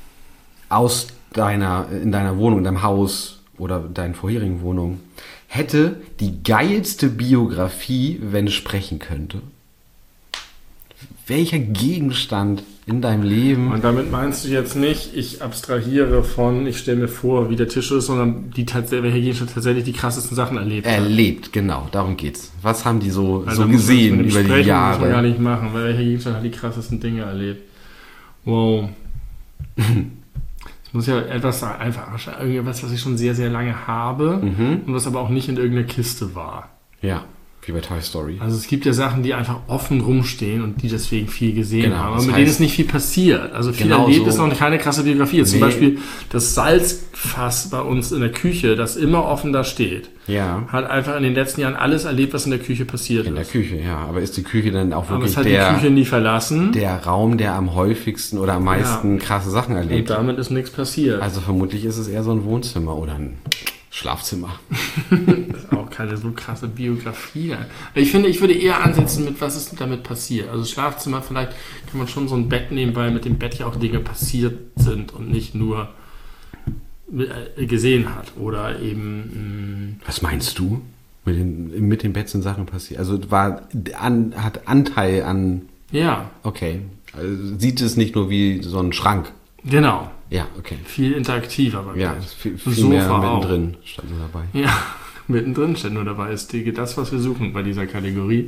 in deiner Wohnung, in deinem Haus oder deinen vorherigen Wohnungen hätte die geilste Biografie, wenn es sprechen könnte? Welcher Gegenstand in deinem Leben? Und damit meinst du jetzt nicht, ich abstrahiere von, ich stelle mir vor, wie der Tisch ist, sondern welcher Gegenstand tatsächlich die krassesten Sachen erlebt hat. Erlebt, genau, darum geht's. Was haben die so gesehen über die Jahre? Das muss man gar nicht machen, weil welcher Gegenstand hat die krassesten Dinge erlebt. Wow. Es muss ja etwas sein, einfach irgendwas, was ich schon sehr, sehr lange habe und was aber auch nicht in irgendeiner Kiste war. Ja, wie bei Toy Story. Also es gibt ja Sachen, die einfach offen rumstehen und die deswegen viel gesehen haben, aber das mit denen ist nicht viel passiert. Also viel erlebt ist noch keine krasse Biografie. Zum Beispiel das Salzfass bei uns in der Küche, das immer offen da steht, hat einfach in den letzten Jahren alles erlebt, was in der Küche passiert ist. In der Küche, ja. Aber ist die Küche dann auch aber wirklich es hat die Küche nie verlassen. Der Raum, der am häufigsten oder am meisten krasse Sachen erlebt? Und damit ist nichts passiert. Also vermutlich ist es eher so ein Wohnzimmer oder ein Schlafzimmer. Das ist auch keine so krasse Biografie. Ich finde, ich würde eher ansetzen mit, was ist damit passiert. Also Schlafzimmer, vielleicht kann man schon so ein Bett nehmen, weil mit dem Bett ja auch Dinge passiert sind und nicht nur gesehen hat. Oder eben... Was meinst du? Mit dem Bett sind Sachen passiert. Also hat Anteil an... Ja. Okay. Also sieht es nicht nur wie so ein Schrank. Genau. Ja, okay. Viel interaktiver. Ja, viel mehr mittendrin stand nur dabei. Ja, mittendrin steht nur dabei. Ist das, was wir suchen bei dieser Kategorie.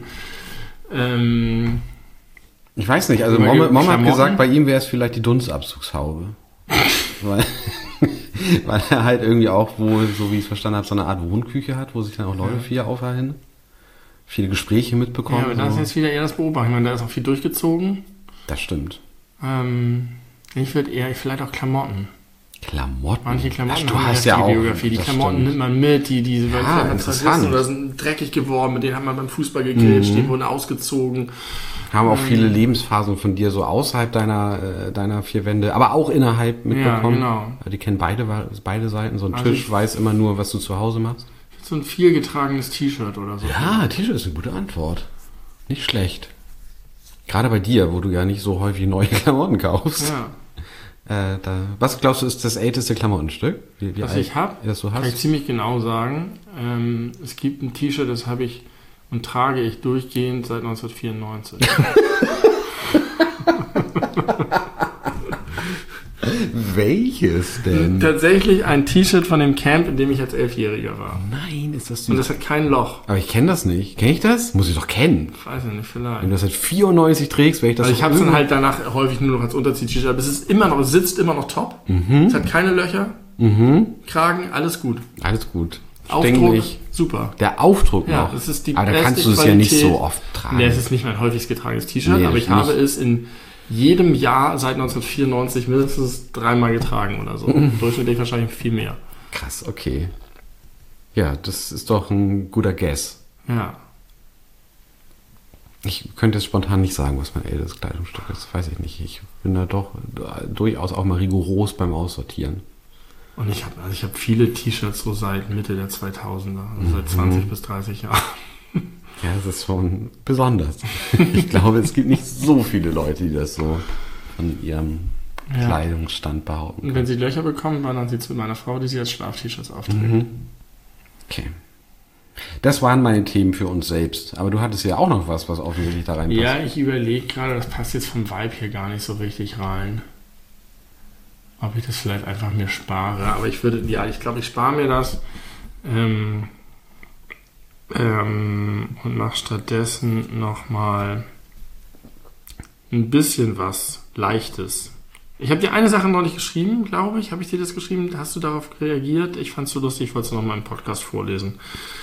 Ich weiß nicht, also Mom hat gesagt, bei ihm wäre es vielleicht die Dunstabzugshaube. weil er halt irgendwie auch wohl, so wie ich es verstanden habe, so eine Art Wohnküche hat, wo sich dann auch Leute viel aufhalten. Viele Gespräche mitbekommen. Ja, aber das ist jetzt wieder eher das Beobachten. Ich meine, da ist auch viel durchgezogen. Das stimmt. Ich würde eher vielleicht auch Klamotten. Manche Klamotten du hast ja auch Biografie. Die Klamotten nimmt man mit, die interessant. Oder sind dreckig geworden, mit denen hat man beim Fußball gegrillt, die wurden ausgezogen. Haben auch viele Lebensphasen von dir so außerhalb deiner vier Wände, aber auch innerhalb mitbekommen. Ja, genau. Die kennen beide Seiten. So ein Tisch weiß immer nur, was du zu Hause machst. So ein viel getragenes T-Shirt oder so. Ja, T-Shirt ist eine gute Antwort. Nicht schlecht. Gerade bei dir, wo du ja nicht so häufig neue Klamotten kaufst. Ja. Was glaubst du, ist das älteste Klamottenstück? Was ich habe, kann ich ziemlich genau sagen. Es gibt ein T-Shirt, das habe ich und trage ich durchgehend seit 1994. Welches denn? Tatsächlich ein T-Shirt von dem Camp, in dem ich als 11-Jähriger war. Nein, ist das süß. Und das hat kein Loch. Aber ich kenne das nicht. Kenne ich das? Muss ich doch kennen. Ich weiß nicht, vielleicht. Wenn du das seit 94 trägst, wäre ich das. Also ich habe es dann halt danach häufig nur noch als Unterzieh-T-Shirt, aber es sitzt immer noch top. Es hat keine Löcher. Kragen, alles gut. Alles gut. Aufdruck, super. Der Aufdruck ja, noch. Das ist die aber da kannst du es ja nicht so oft tragen. Nee, es ist nicht mein häufigst getragenes T-Shirt, aber ich habe es in jedem Jahr seit 1994 mindestens 3-mal getragen oder so. Durchschnittlich wahrscheinlich viel mehr. Krass, okay. Ja, das ist doch ein guter Guess. Ja. Ich könnte jetzt spontan nicht sagen, was mein ältestes Kleidungsstück ist. Weiß ich nicht. Ich bin da doch durchaus auch mal rigoros beim Aussortieren. Und ich habe viele T-Shirts so seit Mitte der 2000er, also seit 20 bis 30 Jahren. Ja, das ist schon besonders. Ich glaube, es gibt nicht so viele Leute, die das so von ihrem Kleidungsstand behaupten. Und wenn sie Löcher bekommen, wandern sie zu meiner Frau, die sie als Schlaf-T-Shirts aufträgt. Okay. Das waren meine Themen für uns selbst. Aber du hattest ja auch noch was offensichtlich da reinpasst. Ja, ich überlege gerade, das passt jetzt vom Vibe hier gar nicht so richtig rein. Ob ich das vielleicht einfach mir spare. Aber ich glaube, ich spare mir das und mache stattdessen nochmal ein bisschen was Leichtes. Ich habe dir eine Sache neulich geschrieben, glaube ich. Habe ich dir das geschrieben? Hast du darauf reagiert? Ich fand es so lustig, ich wollte es nochmal im Podcast vorlesen.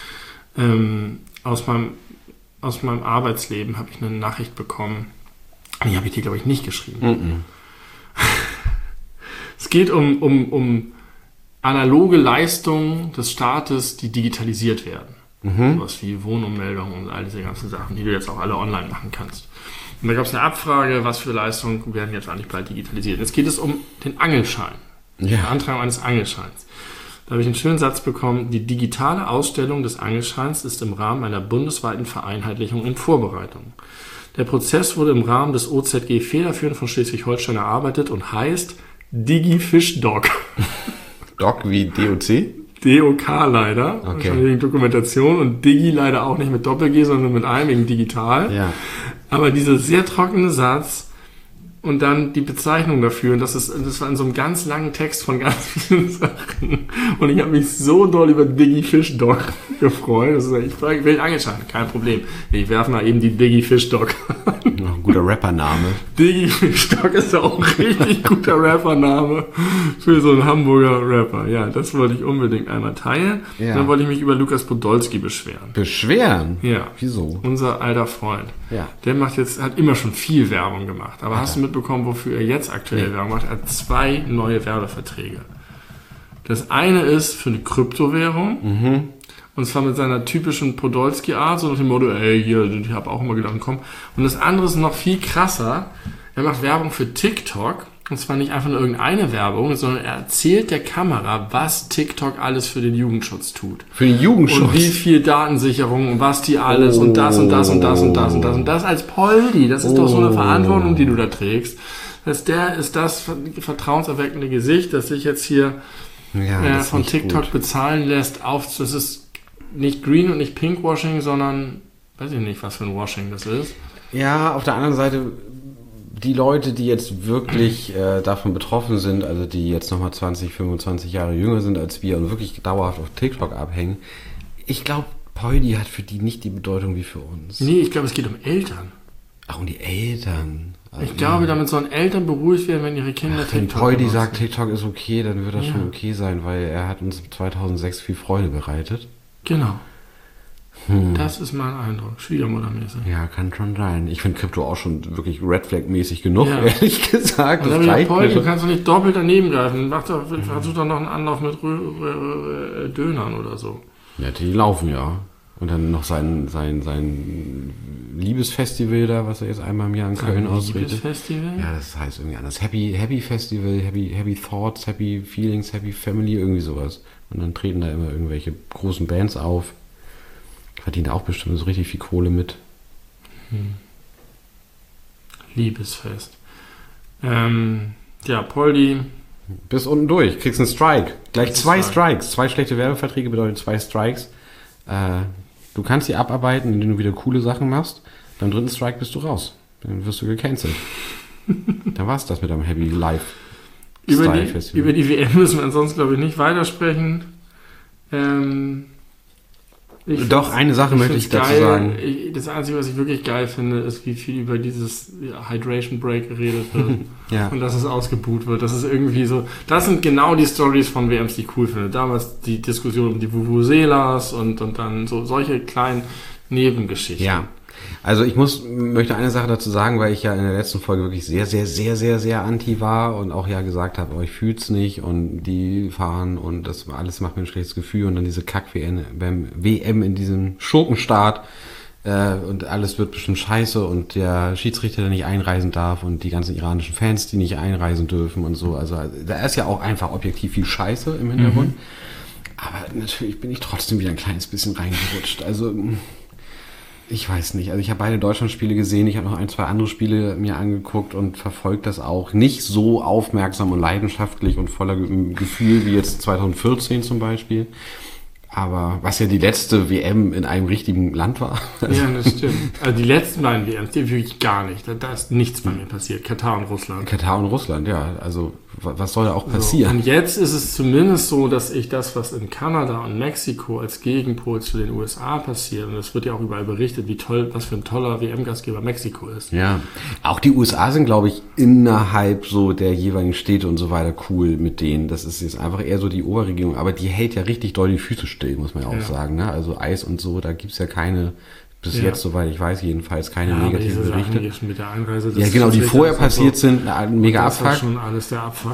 Aus meinem Arbeitsleben habe ich eine Nachricht bekommen. Die habe ich dir, glaube ich, nicht geschrieben. Es geht um analoge Leistungen des Staates, die digitalisiert werden. Sowas wie Wohnummeldungen und all diese ganzen Sachen, die du jetzt auch alle online machen kannst. Und da gab es eine Abfrage, was für Leistungen werden jetzt eigentlich bald digitalisiert. Jetzt geht es um den Angelschein. Die Beantragung eines Angelscheins. Da habe ich einen schönen Satz bekommen: Die digitale Ausstellung des Angelscheins ist im Rahmen einer bundesweiten Vereinheitlichung in Vorbereitung. Der Prozess wurde im Rahmen des OZG federführend von Schleswig-Holstein erarbeitet und heißt DigiFish-Doc. Doc wie DOC? DOK leider, okay. Wahrscheinlich wegen Dokumentation, und Digi leider auch nicht mit Doppel-G, sondern mit einem, wegen digital. Ja. Aber dieser sehr trockene Satz und dann die Bezeichnung dafür. Und das war in so einem ganz langen Text von ganz vielen Sachen. Und ich habe mich so doll über Diggy Fish Dog gefreut. Ich will angeschaltet, kein Problem. Ich werfe mal eben die Diggy Fish Dog an. Ein guter Rappername. Diggy Fish Dog ist auch ein richtig guter Rappername für so einen Hamburger Rapper. Ja, das wollte ich unbedingt einmal teilen. Ja. Dann wollte ich mich über Lukas Podolski beschweren. Beschweren? Ja. Wieso? Unser alter Freund. Ja. Der hat immer schon viel Werbung gemacht. Aber hast du mitbekommen, wofür er jetzt aktuell Werbung macht? Er hat 2 neue Werbeverträge. Das eine ist für eine Kryptowährung. Und zwar mit seiner typischen Podolski-Art, so nach dem Motto, ich habe auch immer gedacht, komm. Und das andere ist noch viel krasser. Er macht Werbung für TikTok. Und zwar nicht einfach nur irgendeine Werbung, sondern er erzählt der Kamera, was TikTok alles für den Jugendschutz tut. Für den Jugendschutz? Und wie viel Datensicherung und was die alles und das und das und das und das und das und das als Poldi. Das ist doch so eine Verantwortung, die du da trägst. Der ist das vertrauenserweckende Gesicht, das sich jetzt hier von TikTok bezahlen lässt. Das ist nicht Green und nicht Pinkwashing, sondern weiß ich nicht, was für ein Washing das ist. Ja, auf der anderen Seite, die Leute, die jetzt wirklich davon betroffen sind, also die jetzt nochmal 20, 25 Jahre jünger sind als wir und wirklich dauerhaft auf TikTok abhängen, ich glaube, Poldi hat für die nicht die Bedeutung wie für uns. Nee, ich glaube, es geht um Eltern. Ach, um die Eltern. Also, ich glaube, damit sollen Eltern beruhigt werden, wenn ihre Kinder TikTok Wenn Poldi sagt, TikTok ist okay, dann wird das schon okay sein, weil er hat uns 2006 viel Freude bereitet. Genau. Das ist mein Eindruck. Schwiegermuttermäßig. Ja, kann schon sein. Ich finde Krypto auch schon wirklich Red Flag-mäßig genug, ehrlich gesagt. Das du kannst doch nicht doppelt daneben greifen. Versuch doch noch einen Anlauf mit Dönern oder so. Ja, die laufen ja. Und dann noch sein Liebesfestival da, was er jetzt einmal im Jahr in Köln ausrichtet. Liebesfestival? Ja, das heißt irgendwie anders. Happy Festival, Happy Thoughts, Happy Feelings, Happy Family, irgendwie sowas. Und dann treten da immer irgendwelche großen Bands auf. Verdient auch bestimmt so richtig viel Kohle mit. Liebesfest. Poldi. Bis unten durch. Kriegst einen Strike. Gleich 2 Strikes. 2 schlechte Werbeverträge bedeuten 2 Strikes. Du kannst die abarbeiten, indem du wieder coole Sachen machst. Beim 3. Strike bist du raus. Dann wirst du gecancelt. Dann war's das mit deinem Happy Life Style Festival. Über die WM müssen wir ansonsten, glaube ich, nicht weitersprechen. Doch, eine Sache möchte ich dazu sagen. Das Einzige, was ich wirklich geil finde, ist, wie viel über dieses Hydration Break geredet wird. Und dass es ausgebuht wird. Das ist irgendwie so, das sind genau die Stories von WMs, die ich cool finde. Damals die Diskussion um die Vuvuzelas und dann so solche kleinen Nebengeschichten. Ja. Also ich möchte eine Sache dazu sagen, weil ich ja in der letzten Folge wirklich sehr, sehr, sehr, sehr, sehr anti war und auch ja gesagt habe, ich fühl's nicht und die fahren und das alles macht mir ein schlechtes Gefühl und dann diese Kack-WM in diesem Schurkenstaat und alles wird bestimmt scheiße und der Schiedsrichter, der nicht einreisen darf und die ganzen iranischen Fans, die nicht einreisen dürfen und so. Also da ist ja auch einfach objektiv viel Scheiße im Hintergrund. Aber natürlich bin ich trotzdem wieder ein kleines bisschen reingerutscht. Also ich weiß nicht. Also ich habe beide Deutschlandspiele gesehen. Ich habe noch 1, 2 andere Spiele mir angeguckt und verfolgt das auch. Nicht so aufmerksam und leidenschaftlich und voller Gefühl wie jetzt 2014 zum Beispiel. Aber was ja die letzte WM in einem richtigen Land war. Ja, das stimmt. Also die letzten beiden WMs, die wirklich gar nicht. Da ist nichts bei mir passiert. Katar und Russland. Katar und Russland, ja. Also was soll da auch passieren? So, und jetzt ist es zumindest so, dass ich das, was in Kanada und Mexiko als Gegenpol zu den USA passiert, und es wird ja auch überall berichtet, wie toll, was für ein toller WM-Gastgeber Mexiko ist. Ja, auch die USA sind, glaube ich, innerhalb so der jeweiligen Städte und so weiter cool mit denen. Das ist jetzt einfach eher so die Oberregierung, aber die hält ja richtig doll die Füße still, muss man ja auch sagen. Ne? Also Eis und so, da gibt's ja keine... Bis jetzt, soweit ich weiß, jedenfalls keine negativen Berichte. Sachen, mit der Einreise, ja, genau, die vorher passiert sind, mega Abfuck. Das ist schon alles der Abfuck.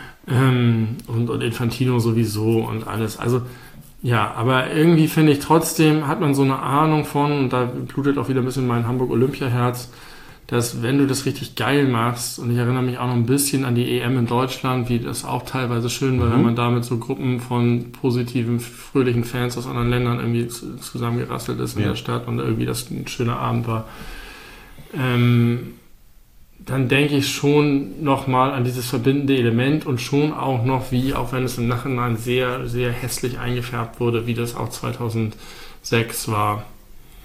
Und Infantino sowieso und alles. Also, ja, aber irgendwie finde ich trotzdem, hat man so eine Ahnung von, und da blutet auch wieder ein bisschen mein Hamburg-Olympia-Herz, dass wenn du das richtig geil machst, und ich erinnere mich auch noch ein bisschen an die EM in Deutschland, wie das auch teilweise schön war, wenn man da mit so Gruppen von positiven, fröhlichen Fans aus anderen Ländern irgendwie zusammengerasselt ist in der Stadt und irgendwie das ein schöner Abend war, dann denke ich schon nochmal an dieses verbindende Element und schon auch noch, wie, auch wenn es im Nachhinein sehr, sehr hässlich eingefärbt wurde, wie das auch 2006 war.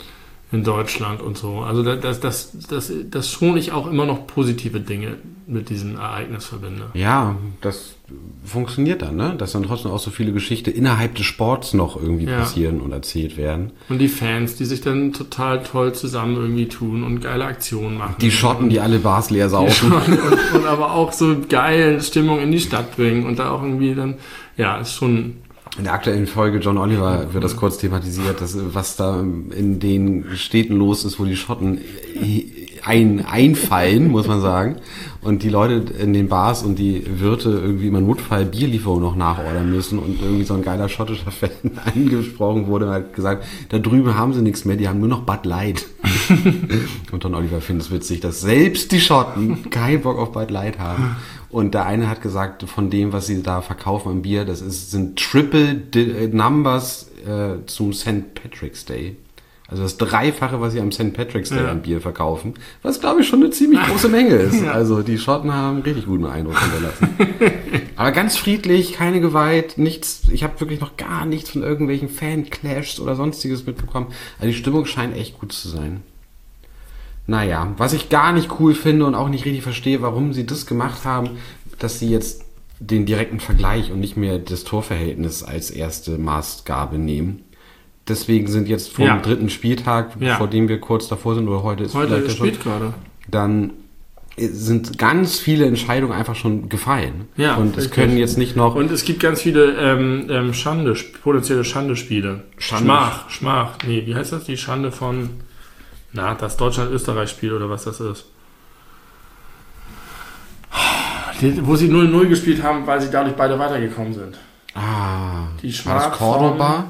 in Deutschland und so. Also das schon ich auch immer noch positive Dinge mit diesem Ereignis verbinde. Ja, das funktioniert dann, ne? Dass dann trotzdem auch so viele Geschichten innerhalb des Sports noch irgendwie passieren und erzählt werden. Und die Fans, die sich dann total toll zusammen irgendwie tun und geile Aktionen machen. Die Schotten, die alle Bars leer saufen. Und aber auch so geile Stimmung in die Stadt bringen und da auch irgendwie dann, ja, ist schon... In der aktuellen Folge John Oliver wird das kurz thematisiert, was da in den Städten los ist, wo die Schotten einfallen, muss man sagen. Und die Leute in den Bars und die Wirte irgendwie immer Notfall-Bierlieferung noch nachordern müssen und irgendwie so ein geiler schottischer Fan angesprochen wurde und hat gesagt, da drüben haben sie nichts mehr, die haben nur noch Bud Light. Und John Oliver findet es witzig, dass selbst die Schotten keinen Bock auf Bud Light haben. Und der eine hat gesagt, von dem, was sie da verkaufen am Bier, sind Triple Numbers zum St. Patrick's Day. Also das Dreifache, was sie am St. Patrick's Day an Bier verkaufen. Was, glaube ich, schon eine ziemlich große Menge ist. Ja. Also die Schotten haben einen richtig guten Eindruck hinterlassen. Aber ganz friedlich, keine Gewalt, nichts. Ich habe wirklich noch gar nichts von irgendwelchen Fan-Clashs oder sonstiges mitbekommen. Also die Stimmung scheint echt gut zu sein. Naja, was ich gar nicht cool finde und auch nicht richtig verstehe, warum sie das gemacht haben, dass sie jetzt den direkten Vergleich und nicht mehr das Torverhältnis als erste Maßgabe nehmen. Deswegen sind jetzt vom dritten Spieltag, vor dem wir kurz davor sind, oder heute spielt gerade. Dann sind ganz viele Entscheidungen einfach schon gefallen. Ja, und es können jetzt nicht noch... Und es gibt ganz viele potenzielle Schande-Spiele. Schmach. Nee, wie heißt das? Die Schande von... das Deutschland-Österreich-Spiel oder was das ist. Wo sie 0-0 gespielt haben, weil sie dadurch beide weitergekommen sind. Die Schmach war das Cordoba?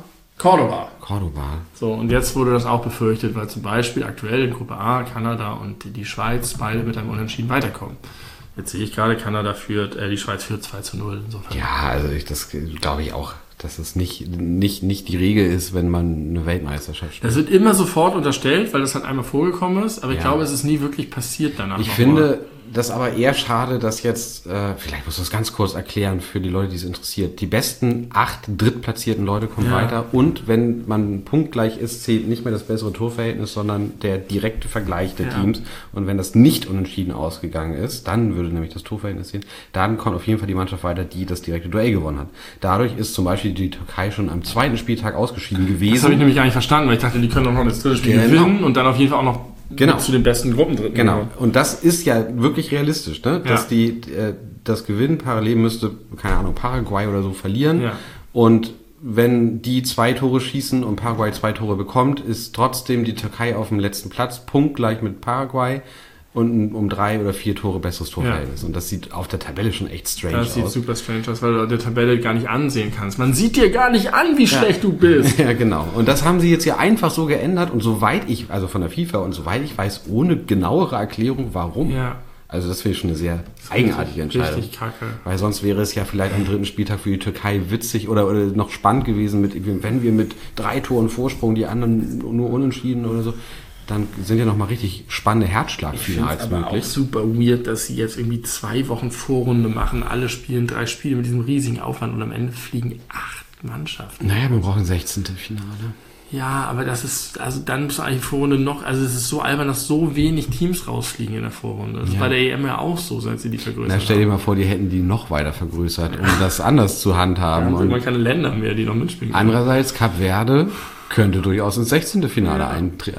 Cordoba. So, und jetzt wurde das auch befürchtet, weil zum Beispiel aktuell in Gruppe A Kanada und die Schweiz beide mit einem Unentschieden weiterkommen. Jetzt sehe ich gerade, die Schweiz führt 2-0. Insofern. Ja, also das glaube ich auch, dass es nicht die Regel ist, wenn man eine Weltmeisterschaft spielt. Das wird immer sofort unterstellt, weil das halt einmal vorgekommen ist, aber ich glaube, es ist nie wirklich passiert danach. Ich finde das aber eher schade, dass jetzt, vielleicht muss ich das ganz kurz erklären für die Leute, die es interessiert, die besten 8 drittplatzierten Leute kommen weiter und wenn man punktgleich ist, zählt nicht mehr das bessere Torverhältnis, sondern der direkte Vergleich der Teams und wenn das nicht unentschieden ausgegangen ist, dann würde nämlich das Torverhältnis zählen, dann kommt auf jeden Fall die Mannschaft weiter, die das direkte Duell gewonnen hat. Dadurch ist zum Beispiel die Türkei schon am zweiten Spieltag ausgeschieden gewesen. Das habe ich nämlich gar nicht verstanden, weil ich dachte, die können doch noch das dritte Spiel gewinnen und dann auf jeden Fall auch noch zu den besten Gruppen dritten. Genau. Und das ist ja wirklich realistisch, ne? Dass die das Gewinnen parallel müsste, keine Ahnung, Paraguay oder so verlieren. Ja. Und wenn die 2 Tore schießen und Paraguay 2 Tore bekommt, ist trotzdem die Türkei auf dem letzten Platz, punktgleich mit Paraguay und um 3 oder 4 Tore besseres Torverhältnis. Ja. Und das sieht auf der Tabelle schon echt strange aus. Das sieht super strange aus, weil du der Tabelle gar nicht ansehen kannst. Man sieht dir gar nicht an, wie schlecht du bist. Ja, genau. Und das haben sie jetzt ja einfach so geändert und also von der FIFA und soweit ich weiß, ohne genauere Erklärung, warum. Ja. Also das finde ich schon eine sehr eigenartige Entscheidung. Richtig kacke. Weil sonst wäre es ja vielleicht am dritten Spieltag für die Türkei witzig oder noch spannend gewesen, wenn wir mit 3 Toren Vorsprung, die anderen nur unentschieden oder so. Dann sind ja nochmal richtig spannende Herzschlagfinals möglich. Aber auch super weird, dass sie jetzt irgendwie 2 Wochen Vorrunde machen, alle spielen 3 Spiele mit diesem riesigen Aufwand und am Ende fliegen 8 Mannschaften. Naja, man braucht ein 16. Finale. Ja, aber das ist, also dann muss eigentlich Vorrunde es ist so albern, dass so wenig Teams rausfliegen in der Vorrunde. Das ist bei der EM ja auch so, seit sie die vergrößert haben. Stell dir mal vor, die hätten die noch weiter vergrößert, um das anders zu handhaben. Dann sind keine Länder mehr, die noch mitspielen können. Andererseits, Kap Verde könnte durchaus ins 16. Finale einziehen.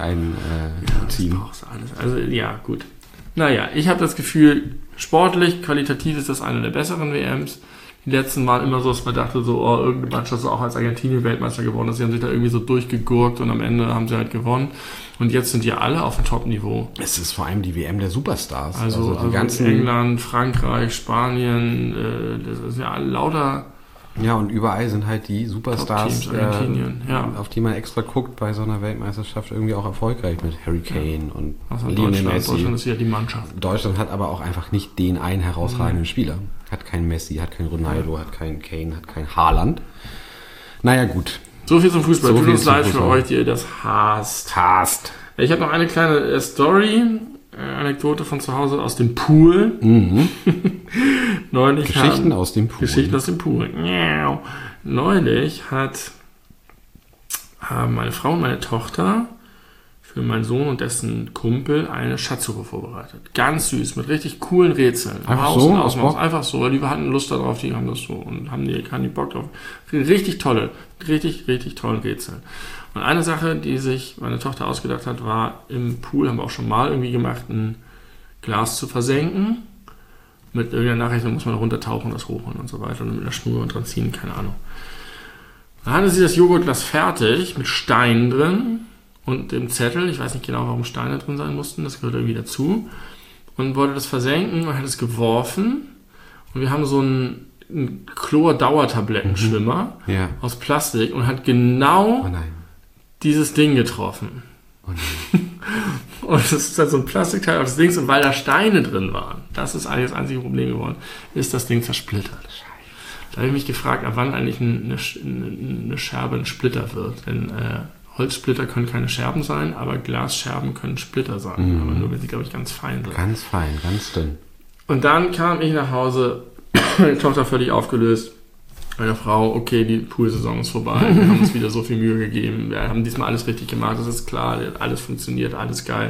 Also ja, gut. Naja, ich habe das Gefühl, sportlich, qualitativ ist das eine der besseren WMs. Die letzten waren immer so, dass man dachte, irgendeine Mannschaft ist auch als Argentinien Weltmeister geworden ist. Sie haben sich da irgendwie so durchgegurkt und am Ende haben sie halt gewonnen. Und jetzt sind die alle auf dem Top-Niveau. Es ist vor allem die WM der Superstars. Also die ganzen England, Frankreich, Spanien, das ist ja lauter... Ja, und überall sind halt die Superstars, auf die man extra guckt bei so einer Weltmeisterschaft, irgendwie auch erfolgreich mit Harry Kane und Lionel Messi. Deutschland ist ja die Mannschaft. Deutschland hat aber auch einfach nicht den einen herausragenden Spieler. Hat keinen Messi, hat keinen Ronaldo, hat keinen Kane, hat keinen Haaland. Naja, gut. So viel zum Fußball. Tut uns leid für euch, die ihr das hasst. Ich habe noch eine kleine Story. Anekdote von zu Hause aus dem Pool. Mhm. Geschichten aus dem Pool. Neulich haben meine Frau und meine Tochter für für meinen Sohn und dessen Kumpel eine Schatzsuche vorbereitet. Ganz süß, mit richtig coolen Rätseln. Einfach so? Einfach so, weil die hatten Lust darauf, die haben das so und hatten die Bock drauf. Richtig tolle, richtig tollen Rätseln. Und eine Sache, die sich meine Tochter ausgedacht hat, war im Pool, haben wir auch schon mal irgendwie gemacht, ein Glas zu versenken. Mit irgendeiner Nachricht, da muss man runtertauchen, das hochholen und so weiter und mit einer Schnur und dran ziehen, keine Ahnung. Dann hatte sie das Joghurtglas fertig mit Steinen drin und dem Zettel. Ich weiß nicht genau, warum Steine drin sein mussten, das gehört irgendwie dazu. Und wollte das versenken und hat es geworfen. Und wir haben so einen Chlor-Dauertablettenschwimmer aus Plastik und hat genau dieses Ding getroffen. Oh nein. Und das ist halt so ein Plastikteil auf das Ding. Und weil da Steine drin waren, das ist eigentlich das einzige Problem geworden, ist das Ding zersplittert. Da habe ich mich gefragt, ab wann eigentlich eine Scherbe ein Splitter wird. Denn Holzsplitter können keine Scherben sein, aber Glasscherben können Splitter sein. Aber nur, wenn sie, glaube ich, ganz fein sind. Ganz fein, ganz dünn. Und dann kam ich nach Hause, meine Tochter völlig aufgelöst. Meine Frau, okay, die Poolsaison ist vorbei. Wir haben uns wieder so viel Mühe gegeben. Wir haben diesmal alles richtig gemacht, das ist klar. Alles funktioniert, alles geil.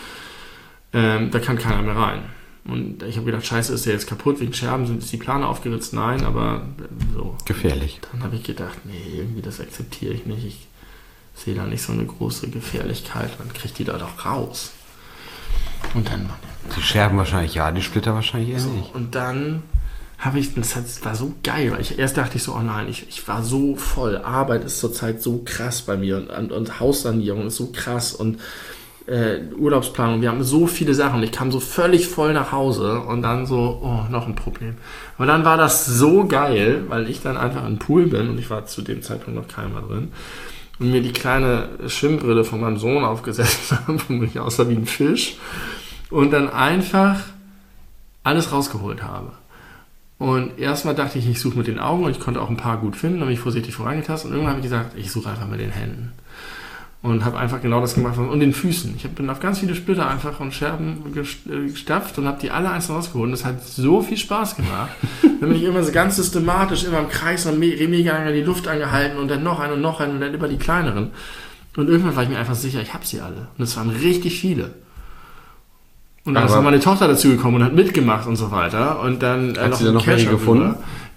Da kann keiner mehr rein. Und ich habe gedacht, scheiße, ist der jetzt kaputt wegen Scherben? Ist die Plane aufgeritzt? Nein, aber so. Gefährlich. Dann habe ich gedacht, nee, irgendwie das akzeptiere ich nicht. Ich sehe da nicht so eine große Gefährlichkeit. Dann kriegt die da doch raus. Und dann... Die Scherben wahrscheinlich ja, die Splitter wahrscheinlich eher nicht. Und dann habe ich... Das war so geil, weil erst dachte ich so, oh nein, ich war so voll. Arbeit ist zurzeit so krass bei mir und Haussanierung ist so krass und Urlaubsplanung, wir haben so viele Sachen. Ich kam so völlig voll nach Hause und dann so, oh, noch ein Problem. Aber dann war das so geil, weil ich dann einfach im Pool bin und ich war zu dem Zeitpunkt noch keiner drin und mir die kleine Schwimmbrille von meinem Sohn aufgesetzt habe, wo ich aussah wie ein Fisch und dann einfach alles rausgeholt habe. Und erstmal dachte ich suche mit den Augen und ich konnte auch ein paar gut finden, habe mich vorsichtig vorangetastet und irgendwann habe ich gesagt, ich suche einfach mit den Händen. Und habe einfach genau das gemacht. Und den Füßen. Ich bin auf ganz viele Splitter einfach und Scherben gestapft und habe die alle einzeln rausgeholt. Und das hat so viel Spaß gemacht. Dann bin ich immer so ganz systematisch immer im Kreis und mega lange die Luft angehalten und dann noch einen und dann immer die kleineren. Und irgendwann war ich mir einfach sicher, ich habe sie alle. Und es waren richtig viele. Und dann ist noch meine Tochter dazu gekommen und hat mitgemacht und so weiter. Und dann hat sie dann noch welche gefunden?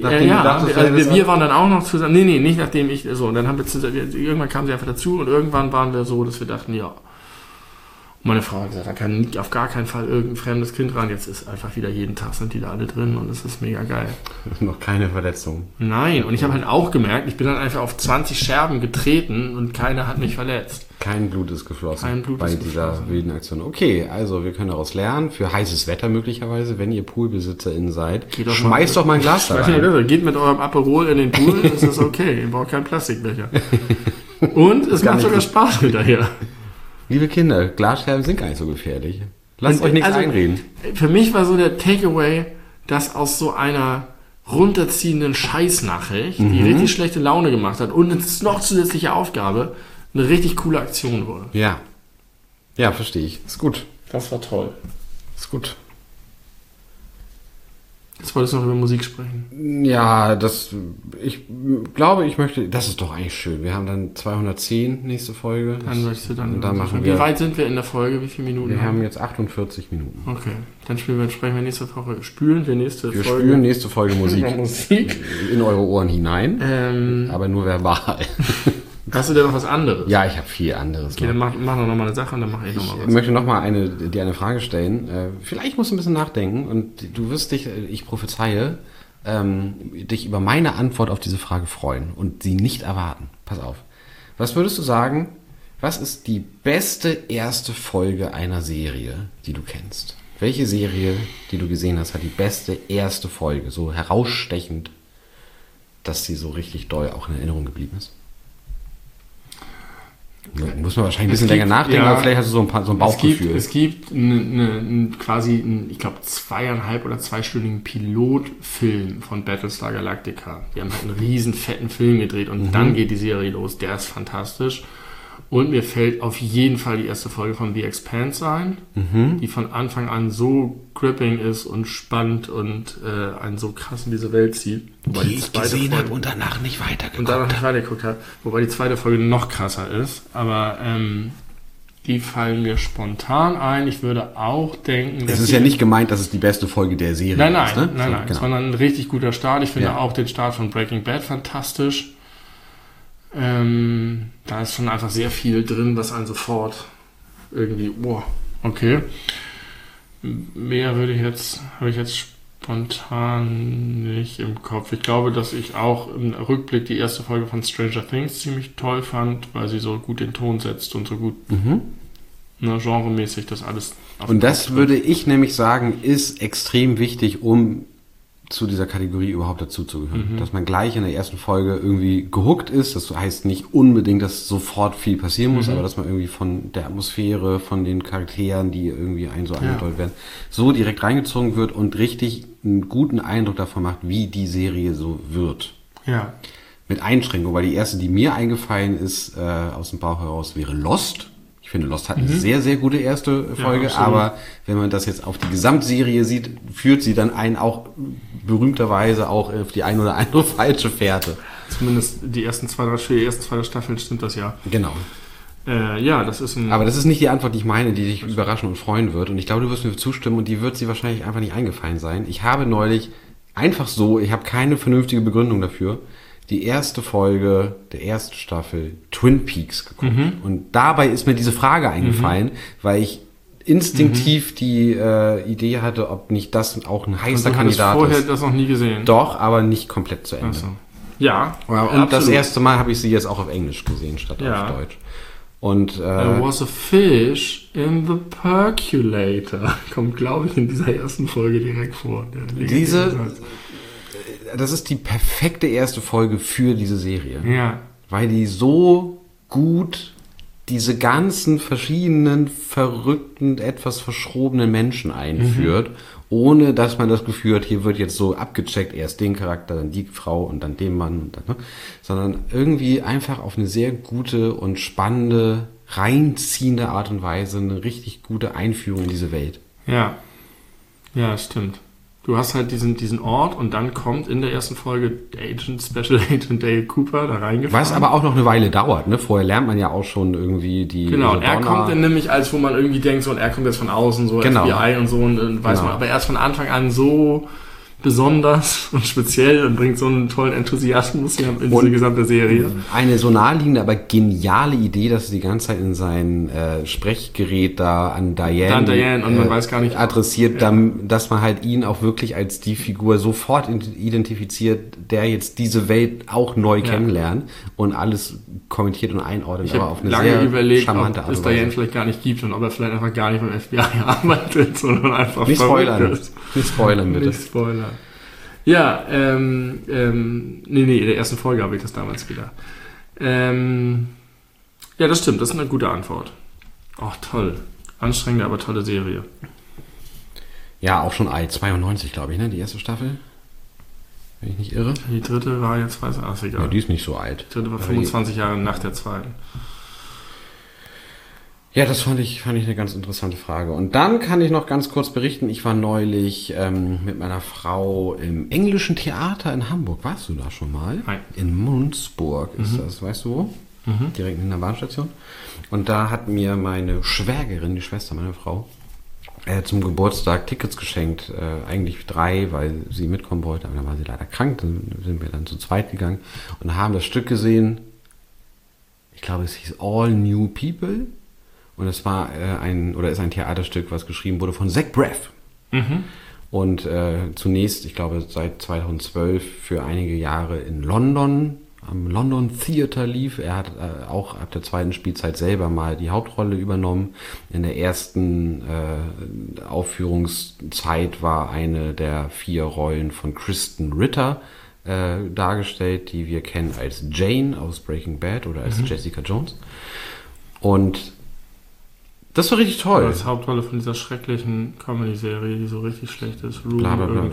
Wir waren dann auch noch zusammen. Nee, nicht nachdem ich so. Und dann haben irgendwann kam sie einfach dazu und irgendwann waren wir so, dass wir dachten, ja. Und meine Frau hat gesagt, da kann auf gar keinen Fall irgendein fremdes Kind ran. Jetzt ist einfach wieder jeden Tag sind die da alle drin und es ist mega geil. Noch keine Verletzung. Nein, und ich habe halt auch gemerkt, ich bin dann einfach auf 20 Scherben getreten und keiner hat mich verletzt. Kein Blut ist geflossen bei dieser wilden Aktion. Okay, also wir können daraus lernen, für heißes Wetter möglicherweise, wenn ihr PoolbesitzerInnen seid, schmeißt doch mal ein Glas da rein. Geht mit eurem Aperol in den Pool, das ist okay. Ihr braucht keinen Plastikbecher. Und es macht sogar Spaß hinterher. Liebe Kinder, Glasscherben sind gar nicht so gefährlich. Lasst euch nichts einreden. Für mich war so der Takeaway, dass aus so einer runterziehenden Scheißnachricht, die richtig schlechte Laune gemacht hat und eine noch zusätzliche Aufgabe, eine richtig coole Aktion wurde. Ja. Ja, verstehe ich. Ist gut. Das war toll. Ist gut. Jetzt wolltest du noch über Musik sprechen. Ja, ich glaube, ich möchte, das ist doch eigentlich schön. Wir haben dann 210 nächste Folge. Dann möchtest du dann machen wie weit sind wir in der Folge? Wie viele Minuten? Wir haben jetzt 48 Minuten. Okay, dann sprechen wir nächste Folge. Spülen wir nächste Folge Musik. Musik in eure Ohren hinein, aber nur verbal. Hast du denn noch was anderes? Ja, ich habe viel anderes. Okay, dann mach noch mal eine Sache und dann mache ich noch mal was. Ich möchte noch mal dir eine Frage stellen. Vielleicht musst du ein bisschen nachdenken und du wirst dich, ich prophezeie, dich über meine Antwort auf diese Frage freuen und sie nicht erwarten. Pass auf. Was würdest du sagen, was ist die beste erste Folge einer Serie, die du kennst? Welche Serie, die du gesehen hast, hat die beste erste Folge, so herausstechend, dass sie so richtig doll auch in Erinnerung geblieben ist? Muss man wahrscheinlich ein bisschen länger nachdenken, aber vielleicht hast du so ein Bauchgefühl. Es gibt quasi ich glaube, 2,5 oder 2-stündigen Pilotfilm von Battlestar Galactica. Die haben halt einen riesen fetten Film gedreht und dann geht die Serie los. Der ist fantastisch. Und mir fällt auf jeden Fall die erste Folge von The Expanse ein, die von Anfang an so gripping ist und spannend und einen so krass in diese Welt zieht. Wobei die ich gesehen habe und danach nicht weitergeguckt habe. Wobei die zweite Folge noch krasser ist. Aber Die fallen mir spontan ein. Ich würde auch denken... Es ist ja nicht gemeint, dass es die beste Folge der Serie ist. Ne? Nein, Genau. sondern ein richtig guter Start. Ich finde auch den Start von Breaking Bad fantastisch. Da ist schon einfach sehr viel drin, was einen sofort irgendwie... okay. Mehr habe ich jetzt spontan nicht im Kopf. Ich glaube, dass ich auch im Rückblick die erste Folge von Stranger Things ziemlich toll fand, weil sie so gut den Ton setzt und so gut genremäßig das alles auf Und das würde ich nämlich sagen, ist extrem wichtig, um zu dieser Kategorie überhaupt dazuzugehören. Dass man gleich in der ersten Folge irgendwie gehuckt ist. Das heißt nicht unbedingt, dass sofort viel passieren muss, aber dass man irgendwie von der Atmosphäre, von den Charakteren, die irgendwie so angedeutet werden, so direkt reingezogen wird und richtig einen guten Eindruck davon macht, wie die Serie so wird. Ja. Mit Einschränkung, weil die erste, die mir eingefallen ist, aus dem Bauch heraus, wäre Lost. Ich finde, Lost hat eine sehr, sehr gute erste Folge, aber wenn man das jetzt auf die Gesamtserie sieht, führt sie dann einen auch berühmterweise auch auf die ein oder andere falsche Fährte. Zumindest die ersten zwei, drei Staffeln stimmt das ja. Genau. Das ist aber das ist nicht die Antwort, die ich meine, die dich überraschen und freuen wird. Und ich glaube, du wirst mir zustimmen und die wird sie wahrscheinlich einfach nicht eingefallen sein. Ich habe neulich einfach so, ich habe keine vernünftige Begründung dafür, die erste Folge der ersten Staffel Twin Peaks geguckt. Und dabei ist mir diese Frage eingefallen, weil ich instinktiv die Idee hatte, ob nicht das auch ein heißer Kandidat ist. Du hast vorher das noch nie gesehen? Doch, aber nicht komplett zu Ende. Ach so. Ja, und absolut. Das erste Mal habe ich sie jetzt auch auf Englisch gesehen, statt auf Deutsch. Und There was a fish in the percolator. Kommt, glaube ich, in dieser ersten Folge direkt vor. Das ist die perfekte erste Folge für diese Serie. Ja. Weil die so gut diese ganzen verschiedenen, verrückten, etwas verschrobenen Menschen einführt, ohne dass man das Gefühl hat, hier wird jetzt so abgecheckt, erst den Charakter, dann die Frau und dann den Mann, und dann, sondern irgendwie einfach auf eine sehr gute und spannende, reinziehende Art und Weise eine richtig gute Einführung in diese Welt. Ja, stimmt. Du hast halt diesen Ort und dann kommt in der ersten Folge Special Agent Dale Cooper da reingefahren. Was aber auch noch eine Weile dauert, ne? Vorher lernt man ja auch schon irgendwie die... Genau, er kommt dann nämlich, als wo man irgendwie denkt, so, und er kommt jetzt von außen, so FBI und so, und weiß man, aber erst von Anfang an so besonders und speziell und bringt so einen tollen Enthusiasmus in diese gesamte Serie. Eine so naheliegende, aber geniale Idee, dass sie die ganze Zeit in sein Sprechgerät da an Diane und man weiß gar nicht adressiert, dass man halt ihn auch wirklich als die Figur sofort identifiziert, der jetzt diese Welt auch neu kennenlernt und alles kommentiert und einordnet, aber auf eine sehr überlegt, charmante Art und Weise. ob es Diane vielleicht gar nicht gibt und ob er vielleicht einfach gar nicht beim FBI arbeitet, sondern einfach nicht spoilern. Nicht spoilern, bitte. Nicht spoilern. Ja, in der ersten Folge habe ich das damals wieder. Ja, das stimmt, das ist eine gute Antwort. Ach, toll. Anstrengende, aber tolle Serie. Ja, auch schon alt. 92, glaube ich, ne? Die erste Staffel. Wenn ich nicht irre. Die dritte war jetzt, egal. Ja, die ist nicht so alt. Die dritte war 25 Jahre nach der zweiten. Ja, das fand ich eine ganz interessante Frage. Und dann kann ich noch ganz kurz berichten, ich war neulich mit meiner Frau im Englischen Theater in Hamburg. Warst du da schon mal? Nein. In Munzburg ist das, weißt du wo? Direkt in der Bahnstation. Und da hat mir meine Schwägerin, die Schwester meiner Frau, zum Geburtstag Tickets geschenkt. Eigentlich 3, weil sie mitkommen wollte, aber dann war sie leider krank. Dann sind wir dann zu zweit gegangen und haben das Stück gesehen. Ich glaube, es hieß All New People. Und es war ist ein Theaterstück, was geschrieben wurde von Zach Braff. Und zunächst, ich glaube, seit 2012 für einige Jahre in London, am London Theatre lief. Er hat auch ab der zweiten Spielzeit selber mal die Hauptrolle übernommen. In der ersten Aufführungszeit war eine der 4 Rollen von Kristen Ritter dargestellt, die wir kennen als Jane aus Breaking Bad oder als Jessica Jones. Und das war richtig toll. Das Hauptrolle von dieser schrecklichen Comedy-Serie, die so richtig schlecht ist. Room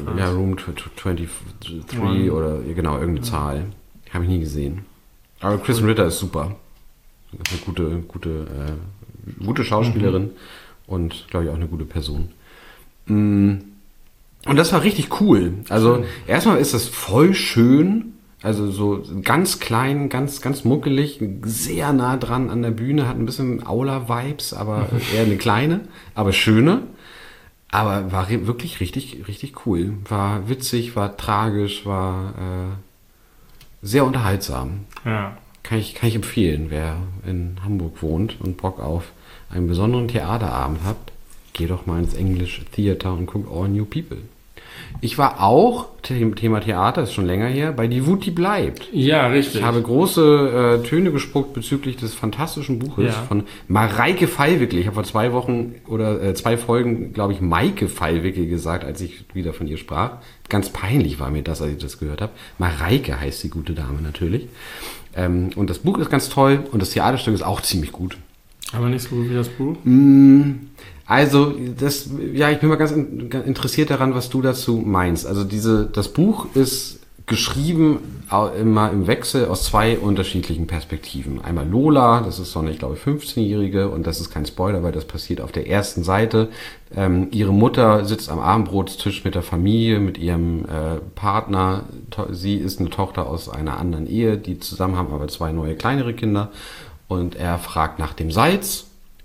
23 oder genau, irgendeine Zahl. Habe ich nie gesehen. Aber Kristen Ritter ist super. Eine gute Schauspielerin und, glaube ich, auch eine gute Person. Und das war richtig cool. Also erstmal ist das voll schön, Also so ganz klein, ganz, ganz muckelig, sehr nah dran an der Bühne, hat ein bisschen Aula-Vibes, aber eher eine kleine, aber schöne. Aber war wirklich richtig, richtig cool. War witzig, war tragisch, war sehr unterhaltsam. Ja. Kann ich empfehlen, wer in Hamburg wohnt und Bock auf einen besonderen Theaterabend hat, geh doch mal ins English Theater und guck All New People. Ich war auch, Thema Theater, ist schon länger her, bei Die Wut, die bleibt. Ja, richtig. Ich habe große Töne gespuckt bezüglich des fantastischen Buches von Mareike Fallwickel. Ich habe vor 2 Wochen oder 2 Folgen, glaube ich, Maike Fallwickel gesagt, als ich wieder von ihr sprach. Ganz peinlich war mir das, als ich das gehört habe. Mareike heißt die gute Dame natürlich. Und das Buch ist ganz toll und das Theaterstück ist auch ziemlich gut. Aber nicht so gut wie das Buch? Also, ich bin mal ganz interessiert daran, was du dazu meinst. Also das Buch ist geschrieben immer im Wechsel aus 2 unterschiedlichen Perspektiven. Einmal Lola, das ist so eine, ich glaube, 15-Jährige und das ist kein Spoiler, weil das passiert auf der ersten Seite. Ihre Mutter sitzt am Abendbrotstisch mit der Familie, mit ihrem Partner. Sie ist eine Tochter aus einer anderen Ehe, die zusammen haben aber 2 neue, kleinere Kinder. Und er fragt nach dem Salz.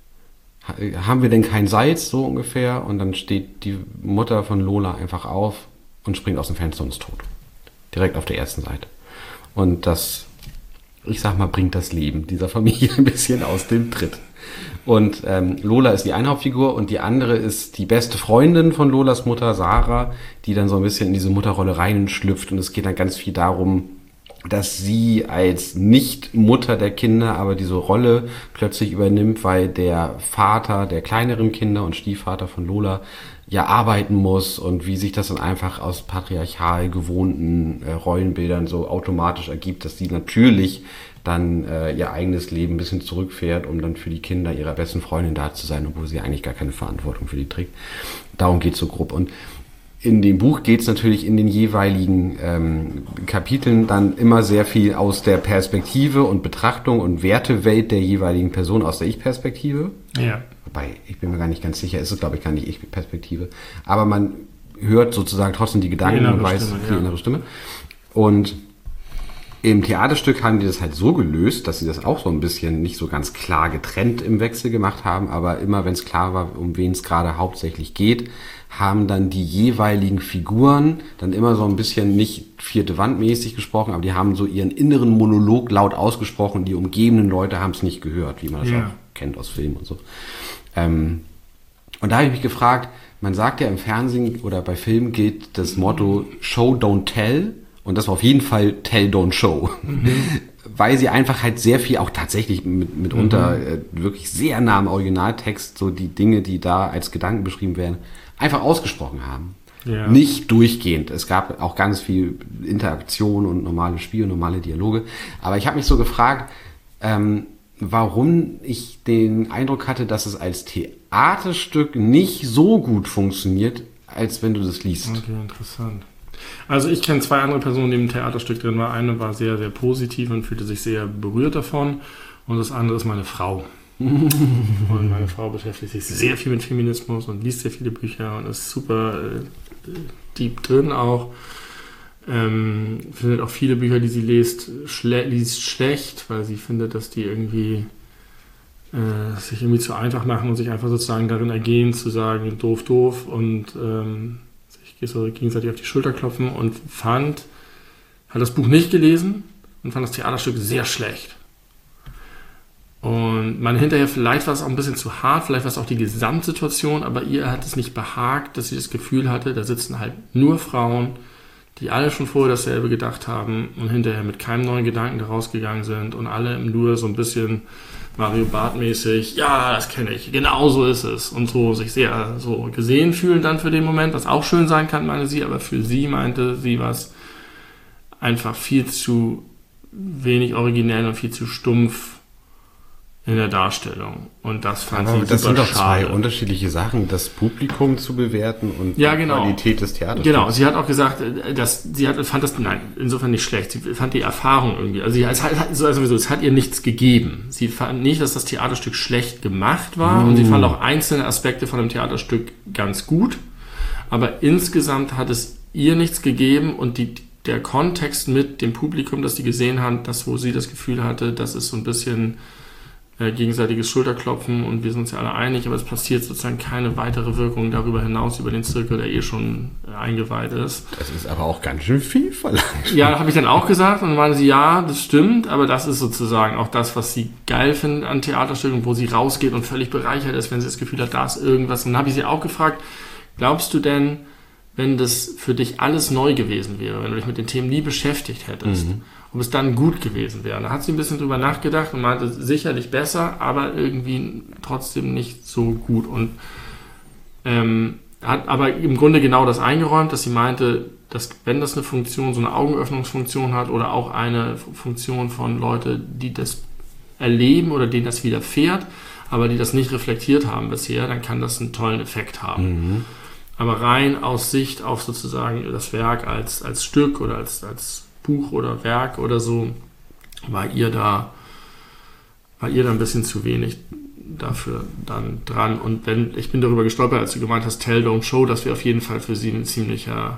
Haben wir denn kein Salz, so ungefähr? Und dann steht die Mutter von Lola einfach auf und springt aus dem Fenster und ist tot. Direkt auf der ersten Seite. Und das, ich sag mal, bringt das Leben dieser Familie ein bisschen aus dem Tritt. Und Lola ist die eine Hauptfigur und die andere ist die beste Freundin von Lolas Mutter, Sarah, die dann so ein bisschen in diese Mutterrolle reinschlüpft. Und es geht dann ganz viel darum, dass sie als Nicht-Mutter der Kinder aber diese Rolle plötzlich übernimmt, weil der Vater der kleineren Kinder und Stiefvater von Lola ja arbeiten muss und wie sich das dann einfach aus patriarchal gewohnten Rollenbildern so automatisch ergibt, dass sie natürlich dann ihr eigenes Leben ein bisschen zurückfährt, um dann für die Kinder ihrer besten Freundin da zu sein, obwohl sie eigentlich gar keine Verantwortung für die trägt. Darum geht's so grob. Und in dem Buch geht es natürlich in den jeweiligen Kapiteln dann immer sehr viel aus der Perspektive und Betrachtung und Wertewelt der jeweiligen Person, aus der Ich-Perspektive. Ja. Wobei, ich bin mir gar nicht ganz sicher, ist es, glaube ich, gar nicht Ich-Perspektive. Aber man hört sozusagen trotzdem die Gedanken und weiß die innere Stimme. Und im Theaterstück haben die das halt so gelöst, dass sie das auch so ein bisschen nicht so ganz klar getrennt im Wechsel gemacht haben, aber immer, wenn es klar war, um wen es gerade hauptsächlich geht, haben dann die jeweiligen Figuren dann immer so ein bisschen nicht 4. Wand mäßig gesprochen, aber die haben so ihren inneren Monolog laut ausgesprochen, die umgebenden Leute haben es nicht gehört, wie man das auch kennt aus Filmen und so. Und da habe ich mich gefragt, man sagt ja im Fernsehen oder bei Filmen gilt das Motto Show, don't tell und das war auf jeden Fall Tell, don't show. Weil sie einfach halt sehr viel, auch tatsächlich mitunter wirklich sehr nah am Originaltext, so die Dinge, die da als Gedanken beschrieben werden, einfach ausgesprochen haben. Ja. Nicht durchgehend. Es gab auch ganz viel Interaktion und normale Spiele, normale Dialoge. Aber ich habe mich so gefragt, warum ich den Eindruck hatte, dass es als Theaterstück nicht so gut funktioniert, als wenn du das liest. Okay, interessant. Also ich kenne 2 andere Personen, die im Theaterstück drin waren. Eine war sehr, sehr positiv und fühlte sich sehr berührt davon. Und das andere ist meine Frau. Und meine Frau beschäftigt sich sehr viel mit Feminismus und liest sehr viele Bücher und ist super deep drin auch. Findet auch viele Bücher, die sie liest schlecht, weil sie findet, dass die irgendwie sich irgendwie zu einfach machen und sich einfach sozusagen darin ergehen, zu sagen, doof und sich so gegenseitig auf die Schulter klopfen und hat das Buch nicht gelesen und fand das Theaterstück sehr schlecht. Und man hinterher, vielleicht war es auch ein bisschen zu hart, vielleicht war es auch die Gesamtsituation, aber ihr hat es nicht behagt, dass sie das Gefühl hatte, da sitzen halt nur Frauen, die alle schon vorher dasselbe gedacht haben und hinterher mit keinem neuen Gedanken da rausgegangen sind und alle nur so ein bisschen Mario Barth-mäßig, ja, das kenne ich, genau so ist es und so sich sehr so gesehen fühlen dann für den Moment, was auch schön sein kann, meine sie, aber für sie meinte sie was einfach viel zu wenig originell und viel zu stumpf in der Darstellung. Und das fand sie super schade. Das sind doch 2 unterschiedliche Sachen, das Publikum zu bewerten und die Qualität des Theaters. Genau, sie hat auch gesagt, fand das, nein, insofern nicht schlecht. Sie fand die Erfahrung irgendwie, es hat ihr nichts gegeben. Sie fand nicht, dass das Theaterstück schlecht gemacht war und sie fand auch einzelne Aspekte von dem Theaterstück ganz gut, aber insgesamt hat es ihr nichts gegeben und die der Kontext mit dem Publikum, das die gesehen haben, das, wo sie das Gefühl hatte, das ist so ein bisschen gegenseitiges Schulterklopfen und wir sind uns ja alle einig, aber es passiert sozusagen keine weitere Wirkung darüber hinaus, über den Zirkel, der schon eingeweiht ist. Das ist aber auch ganz schön viel verlangt. Ja, habe ich dann auch gesagt und dann meinte sie, ja, das stimmt, aber das ist sozusagen auch das, was sie geil findet an Theaterstücken, wo sie rausgeht und völlig bereichert ist, wenn sie das Gefühl hat, da ist irgendwas. Und dann habe ich sie auch gefragt, glaubst du denn, wenn das für dich alles neu gewesen wäre, wenn du dich mit den Themen nie beschäftigt hättest, ob es dann gut gewesen wäre? Da hat sie ein bisschen drüber nachgedacht und meinte, sicherlich besser, aber irgendwie trotzdem nicht so gut. Und hat aber im Grunde genau das eingeräumt, dass sie meinte, dass wenn das eine Funktion, so eine Augenöffnungsfunktion hat oder auch eine Funktion von Leuten, die das erleben oder denen das widerfährt, aber die das nicht reflektiert haben bisher, dann kann das einen tollen Effekt haben. Aber rein aus Sicht auf sozusagen das Werk als Stück oder als Buch oder Werk oder so, war ihr da ein bisschen zu wenig dafür dann dran. Und ich bin darüber gestolpert, als du gemeint hast, Tell, Don't Show, das wäre auf jeden Fall für sie ein ziemlicher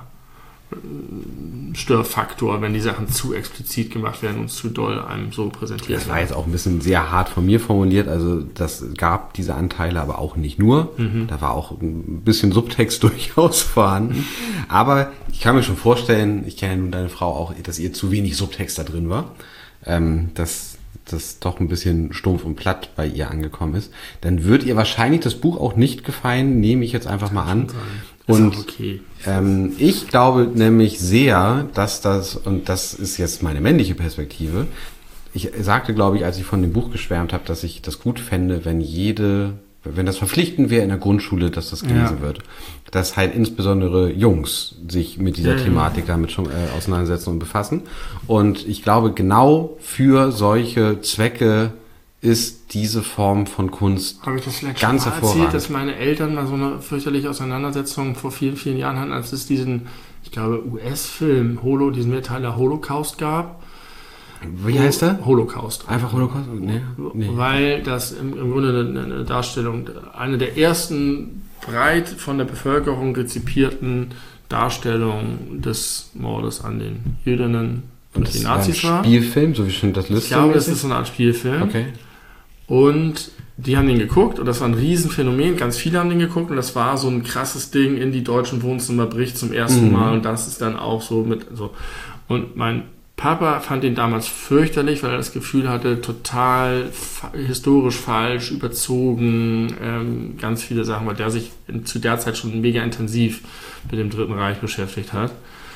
Störfaktor, wenn die Sachen zu explizit gemacht werden und zu doll einem so präsentiert werden. Das war jetzt auch ein bisschen sehr hart von mir formuliert, also das gab diese Anteile aber auch nicht nur, da war auch ein bisschen Subtext durchaus vorhanden, aber ich kann mir schon vorstellen, ich kenne ja nun deine Frau auch, dass ihr zu wenig Subtext da drin war, dass das doch ein bisschen stumpf und platt bei ihr angekommen ist, dann wird ihr wahrscheinlich das Buch auch nicht gefallen, nehme ich jetzt einfach mal an. Und okay. Ich glaube nämlich sehr, dass und das ist jetzt meine männliche Perspektive, ich sagte, glaube ich, als ich von dem Buch geschwärmt habe, dass ich das gut fände, wenn das verpflichtend wäre in der Grundschule, dass das gelesen wird. Dass halt insbesondere Jungs sich mit dieser Thematik damit schon auseinandersetzen und befassen. Und ich glaube, genau für solche Zwecke ist diese Form von Kunst Habe ich das vielleicht ganz schon mal hervorragend. erzählt, dass meine Eltern mal so eine fürchterliche Auseinandersetzung vor vielen, vielen Jahren hatten, als es diesen, ich glaube, US-Film, diesen Mehrteiler Holocaust gab. Wie heißt der? Holocaust. Einfach Holocaust? Nee. Weil das im Grunde eine Darstellung, eine der ersten breit von der Bevölkerung rezipierten Darstellungen des Mordes an den Jüdinnen und den Nazis war. Ein Spielfilm, so wie schon das Liste. Ich glaube, das ist so eine Art Spielfilm. Okay. Und die haben den geguckt und das war ein Riesenphänomen. Ganz viele haben den geguckt und das war so ein krasses Ding, in die deutschen Wohnzimmer bricht zum ersten Mal und das ist dann auch so mit so. Und mein Papa fand den damals fürchterlich, weil er das Gefühl hatte, total historisch falsch, überzogen, ganz viele Sachen, weil der sich zu der Zeit schon mega intensiv mit dem Dritten Reich beschäftigt hat.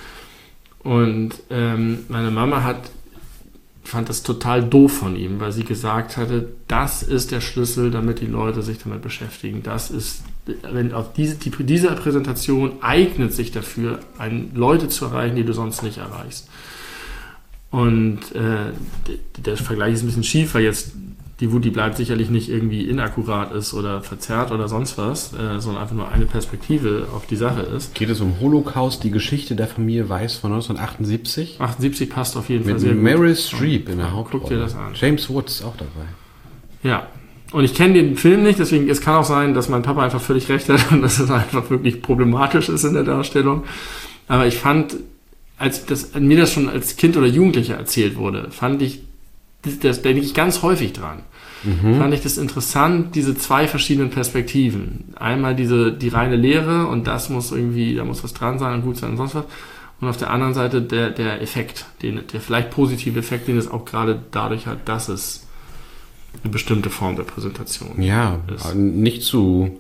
Und meine Mama fand das total doof von ihm, weil sie gesagt hatte, das ist der Schlüssel, damit die Leute sich damit beschäftigen. Das ist, wenn auf diese Präsentation eignet sich dafür, Leute zu erreichen, die du sonst nicht erreichst. Und der Vergleich ist ein bisschen schief, weil jetzt die Wut, die bleibt sicherlich nicht irgendwie inakkurat ist oder verzerrt oder sonst was, sondern einfach nur eine Perspektive auf die Sache ist. Geht es um Holocaust, die Geschichte der Familie Weiss von 1978? 78 passt auf jeden Fall Mit sehr gut. Meryl Streep in der Hauptrolle. Guck dir das an. James Woods ist auch dabei. Ja. Und ich kenne den Film nicht, deswegen es kann auch sein, dass mein Papa einfach völlig recht hat und dass es einfach wirklich problematisch ist in der Darstellung. Aber ich fand, als mir das schon als Kind oder Jugendlicher erzählt wurde, fand ich, da denke ich ganz häufig dran. Fand ich das interessant, diese zwei verschiedenen Perspektiven. Einmal die reine Lehre und da muss was dran sein und gut sein und sonst was. Und auf der anderen Seite der Effekt, der vielleicht positive Effekt, den es auch gerade dadurch hat, dass es eine bestimmte Form der Präsentation ist. Nicht zu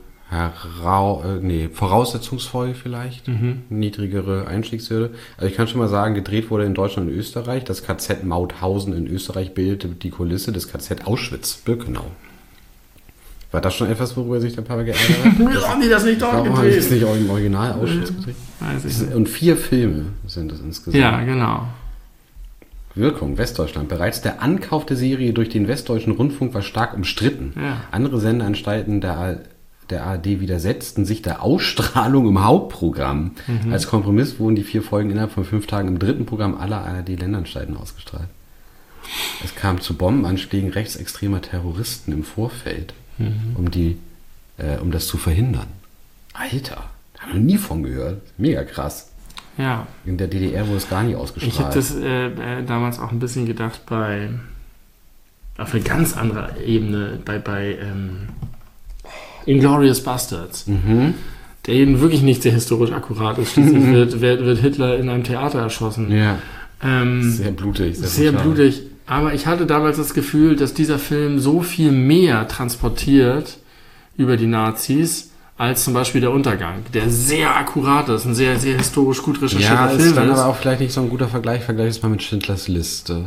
voraussetzungsvoll vielleicht, niedrigere Einstiegshürde. Also ich kann schon mal sagen, gedreht wurde in Deutschland und Österreich. Das KZ Mauthausen in Österreich bildete die Kulisse des KZ Auschwitz-Birkenau. War das schon etwas, worüber sich der Papa geärgert hat? Wieso haben die das nicht dort gedreht? Warum haben die das nicht auch im Original Auschwitz gedreht? Und 4 Filme sind es insgesamt. Ja, genau. Wirkung, Westdeutschland. Bereits der Ankauf der Serie durch den Westdeutschen Rundfunk war stark umstritten. Ja. Andere Sendeanstalten der ARD widersetzten sich der Ausstrahlung im Hauptprogramm. Als Kompromiss wurden die 4 Folgen innerhalb von 5 Tagen im dritten Programm aller ARD-Ländeanstalten ausgestrahlt. Es kam zu Bombenanschlägen rechtsextremer Terroristen im Vorfeld, um das zu verhindern. Alter, da habe ich noch nie von gehört. Mega krass. Ja. In der DDR wurde es gar nicht ausgestrahlt. Ich habe das damals auch ein bisschen gedacht auf eine ganz andere Ebene bei Inglourious Basterds. Der eben wirklich nicht sehr historisch akkurat ist. Schließlich wird Hitler in einem Theater erschossen. Ja. Sehr blutig. Sehr blutig. Aber ich hatte damals das Gefühl, dass dieser Film so viel mehr transportiert über die Nazis, als zum Beispiel der Untergang, der sehr akkurat ist, ein sehr, sehr historisch gut recherchierter Film ist. Ja, ist dann aber auch vielleicht nicht so ein guter Vergleich. Vergleich es mal mit Schindlers Liste.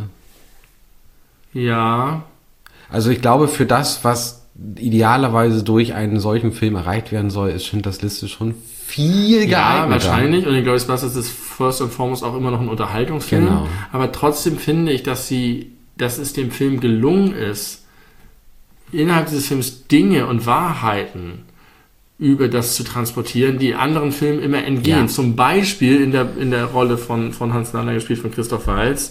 Ja. Also ich glaube, für das, was idealerweise durch einen solchen Film erreicht werden soll, ist Schindlers Liste schon viel geeigneter. Ja, wahrscheinlich. Und Inglourious Basterds ist first and foremost auch immer noch ein Unterhaltungsfilm. Genau. Aber trotzdem finde ich, dass es dem Film gelungen ist, innerhalb dieses Films Dinge und Wahrheiten über das zu transportieren, die anderen Filmen immer entgehen. Ja. Zum Beispiel in der Rolle von Hans Landa, gespielt von Christoph Waltz,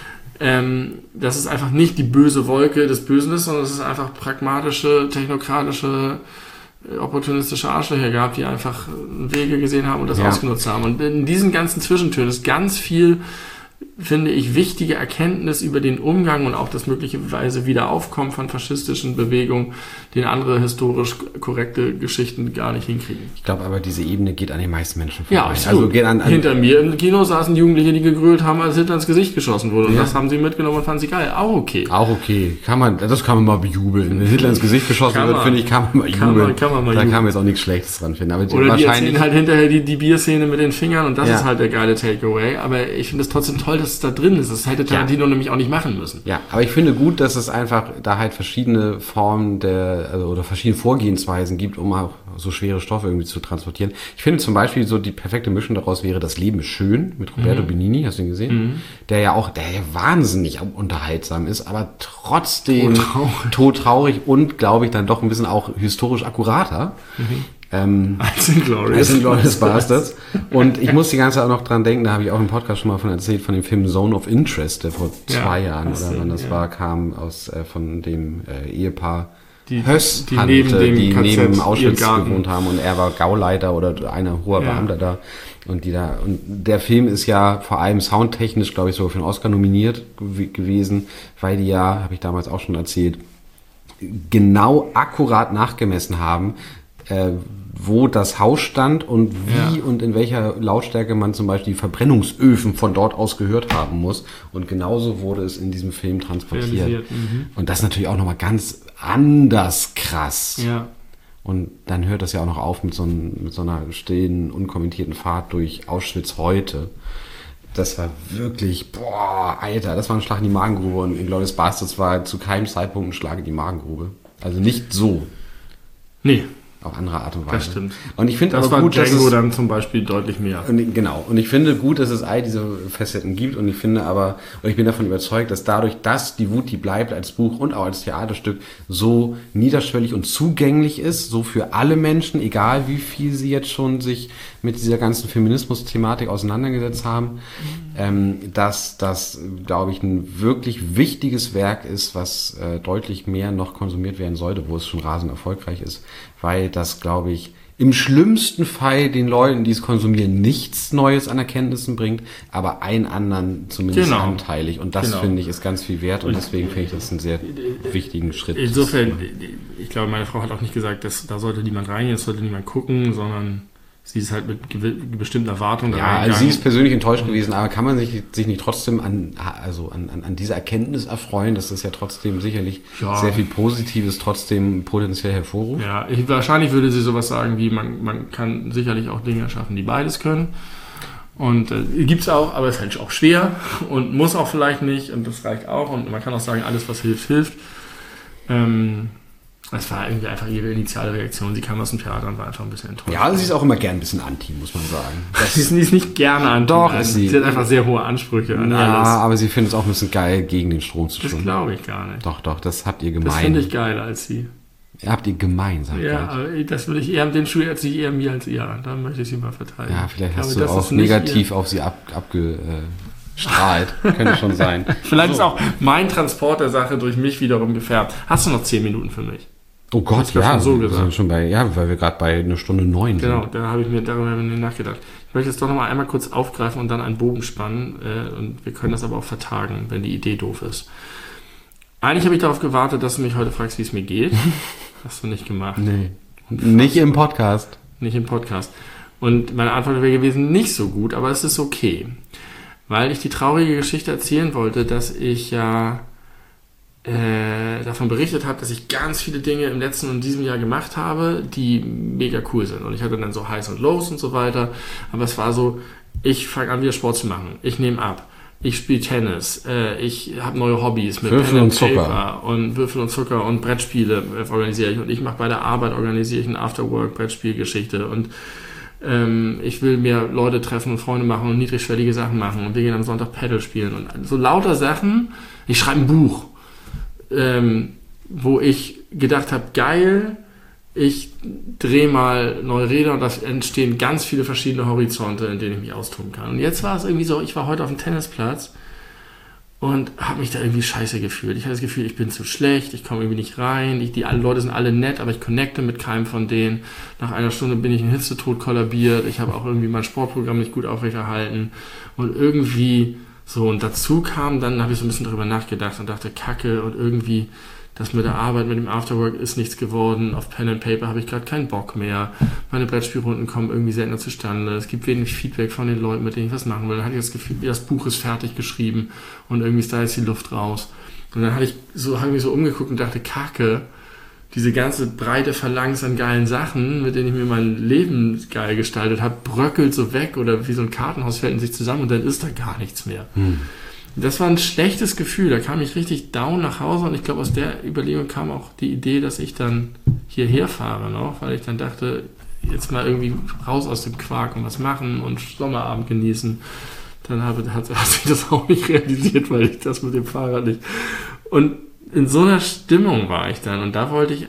dass es einfach nicht die böse Wolke des Bösen ist, sondern es ist einfach pragmatische, technokratische, opportunistische Arschlöcher gab, die einfach Wege gesehen haben und das ausgenutzt haben. Und in diesen ganzen Zwischentönen ist ganz viel, finde ich, wichtige Erkenntnis über den Umgang und auch das möglicherweise Wiederaufkommen von faschistischen Bewegungen, den andere historisch korrekte Geschichten gar nicht hinkriegen. Ich glaube aber, diese Ebene geht an den meisten Menschen vorbei. Ja, absolut. Also hinter mir im Kino saßen Jugendliche, die gegrölt haben, als Hitler ins Gesicht geschossen wurde. Und das haben sie mitgenommen und fanden sie geil. Auch okay. Das kann man mal bejubeln. Wenn Hitler ins Gesicht geschossen wird, finde ich, kann man mal jubeln. Da kann man jetzt auch nichts Schlechtes dran finden. Aber oder die erzählen halt hinterher die Bierszene mit den Fingern und das ist halt der geile Takeaway. Aber ich finde es trotzdem toll, dass es da drin ist. Das hätte Tarantino nämlich auch nicht machen müssen. Ja, aber ich finde gut, dass es einfach da halt verschiedene Formen oder verschiedene Vorgehensweisen gibt, um auch so schwere Stoffe irgendwie zu transportieren. Ich finde zum Beispiel so die perfekte Mischung daraus wäre Das Leben ist schön mit Roberto Benigni, hast du ihn gesehen? Der ja wahnsinnig unterhaltsam ist, aber trotzdem todtraurig und, glaube ich, dann doch ein bisschen auch historisch akkurater. Als Inglourious Basterds. Und ich muss die ganze Zeit auch noch dran denken, da habe ich auch im Podcast schon mal von erzählt, von dem Film Zone of Interest, der vor 2 Jahren oder wann das war, kam von dem Ehepaar Höss, die neben Auschwitz gewohnt haben und er war Gauleiter oder einer hoher Beamter da. Und der Film ist ja vor allem soundtechnisch, glaube ich, sogar für einen Oscar nominiert gewesen, weil die habe ich damals auch schon erzählt, genau akkurat nachgemessen haben, wo das Haus stand und wie und in welcher Lautstärke man zum Beispiel die Verbrennungsöfen von dort aus gehört haben muss. Und genauso wurde es in diesem Film transportiert. Und das ist natürlich auch nochmal ganz anders krass. Ja. Und dann hört das ja auch noch auf mit so einer stillen, unkommentierten Fahrt durch Auschwitz heute. Das war wirklich, Alter, das war ein Schlag in die Magengrube. Und Inglourious Basterds war zu keinem Zeitpunkt ein Schlag in die Magengrube. Also nicht so. Nee. Auf andere Art und Weise. Das stimmt. Und ich finde aber aber gut, dass Django dann zum Beispiel deutlich mehr. Genau. Und ich finde gut, dass es all diese Facetten gibt. Und ich bin davon überzeugt, dass dadurch, dass die Wut, die bleibt als Buch und auch als Theaterstück so niederschwellig und zugänglich ist, so für alle Menschen, egal wie viel sie jetzt schon sich mit dieser ganzen Feminismus-Thematik auseinandergesetzt haben, dass das, glaube ich, ein wirklich wichtiges Werk ist, was deutlich mehr noch konsumiert werden sollte, wo es schon rasend erfolgreich ist, weil das, glaube ich, im schlimmsten Fall den Leuten, die es konsumieren, nichts Neues an Erkenntnissen bringt, aber einen anderen zumindest anteilig. Und das, finde ich, ist ganz viel wert und deswegen finde ich das einen sehr wichtigen Schritt. Insofern, ich glaube, meine Frau hat auch nicht gesagt, dass da sollte niemand reingehen, es sollte niemand gucken, sondern sie ist halt mit bestimmten Erwartungen da reingegangen. Also sie ist persönlich enttäuscht gewesen, aber kann man sich nicht trotzdem an dieser Erkenntnis erfreuen, dass das ja trotzdem sicherlich sehr viel Positives trotzdem potenziell hervorruft? Ja, wahrscheinlich würde sie sowas sagen wie, man kann sicherlich auch Dinge erschaffen, die beides können. Und gibt's auch, aber es ist halt auch schwer und muss auch vielleicht nicht und das reicht auch. Und man kann auch sagen, alles, was hilft, hilft. Das war irgendwie einfach ihre initiale Reaktion. Sie kam aus dem Theater und war einfach ein bisschen enttäuscht. Ja, sie ist auch immer gern ein bisschen anti, muss man sagen. Sie ist nicht gerne anti. Doch, ist sie. Sie hat einfach sehr hohe Ansprüche an alles. Ja, aber sie findet es auch ein bisschen geil, gegen den Strom zu schwimmen. Das glaube ich gar nicht. Doch, das habt ihr gemein. Das finde ich geiler als sie. Habt ihr gemein, sagt Ja, aber das würde ich eher, den Schuh erziehe ich eher mir als ihr an. Da möchte ich sie mal verteidigen. Ja, vielleicht hast du auch negativ auf sie abgestrahlt. Könnte schon sein. Vielleicht ist auch mein Transport der Sache durch mich wiederum gefärbt. Hast du noch 10 Minuten für mich? Oh Gott, ja, ja, so wir gesagt. sind schon bei, ja, weil wir gerade bei 1:09 Genau, sind. darüber habe ich mir nachgedacht. Ich möchte jetzt doch nochmal einmal kurz aufgreifen und dann einen Bogen spannen. Und wir können das aber auch vertagen, wenn die Idee doof ist. Eigentlich habe ich darauf gewartet, dass du mich heute fragst, wie es mir geht. Hast du nicht gemacht. Nee. Nicht im Podcast. Nicht im Podcast. Und meine Antwort wäre gewesen, nicht so gut, aber es ist okay. Weil ich die traurige Geschichte erzählen wollte, dass ich ja davon berichtet habe, dass ich ganz viele Dinge im letzten und diesem Jahr gemacht habe, die mega cool sind. Und ich hatte dann so Highs und Lows und so weiter. Aber es war so, ich fange an, wieder Sport zu machen. Ich nehme ab. Ich spiele Tennis. Ich habe neue Hobbys mit Würfel Pen und and Zucker. Paper und Würfel und Zucker und Brettspiele organisiere ich. Und ich mache bei der Arbeit, organisiere ich eine Afterwork-Brettspielgeschichte. Und ich will mir Leute treffen und Freunde machen und niedrigschwellige Sachen machen. Und wir gehen am Sonntag Paddle spielen. Und so lauter Sachen. Ich schreibe ein Buch. Wo ich gedacht habe, geil, ich drehe mal neue Räder und da entstehen ganz viele verschiedene Horizonte, in denen ich mich austoben kann. Und jetzt war es irgendwie so, ich war heute auf dem Tennisplatz und habe mich da irgendwie scheiße gefühlt. Ich hatte das Gefühl, ich bin zu schlecht, ich komme irgendwie nicht rein, die Leute sind alle nett, aber ich connecte mit keinem von denen. Nach einer Stunde bin ich in Hitzetod kollabiert, ich habe auch irgendwie mein Sportprogramm nicht gut aufrechterhalten und irgendwie so, und dazu kam, dann habe ich so ein bisschen drüber nachgedacht und dachte, Kacke, und irgendwie das mit der Arbeit, mit dem Afterwork ist nichts geworden. Auf Pen and Paper habe ich gerade keinen Bock mehr. Meine Brettspielrunden kommen irgendwie seltener zustande. Es gibt wenig Feedback von den Leuten, mit denen ich was machen will. Dann hatte ich das Gefühl, das Buch ist fertig geschrieben und irgendwie ist da jetzt die Luft raus. Und dann habe ich mich so umgeguckt und dachte, Kacke, diese ganze breite Phalanx an geilen Sachen, mit denen ich mir mein Leben geil gestaltet habe, bröckelt so weg oder wie so ein Kartenhaus fällt in sich zusammen und dann ist da gar nichts mehr. Das war ein schlechtes Gefühl, da kam ich richtig down nach Hause und ich glaube, aus der Überlegung kam auch die Idee, dass ich dann hierher fahre noch, weil ich dann dachte, jetzt mal irgendwie raus aus dem Quark und was machen und Sommerabend genießen. Dann hat sich das auch nicht realisiert, weil ich das mit dem Fahrrad nicht... Und in so einer Stimmung war ich dann und darüber wollte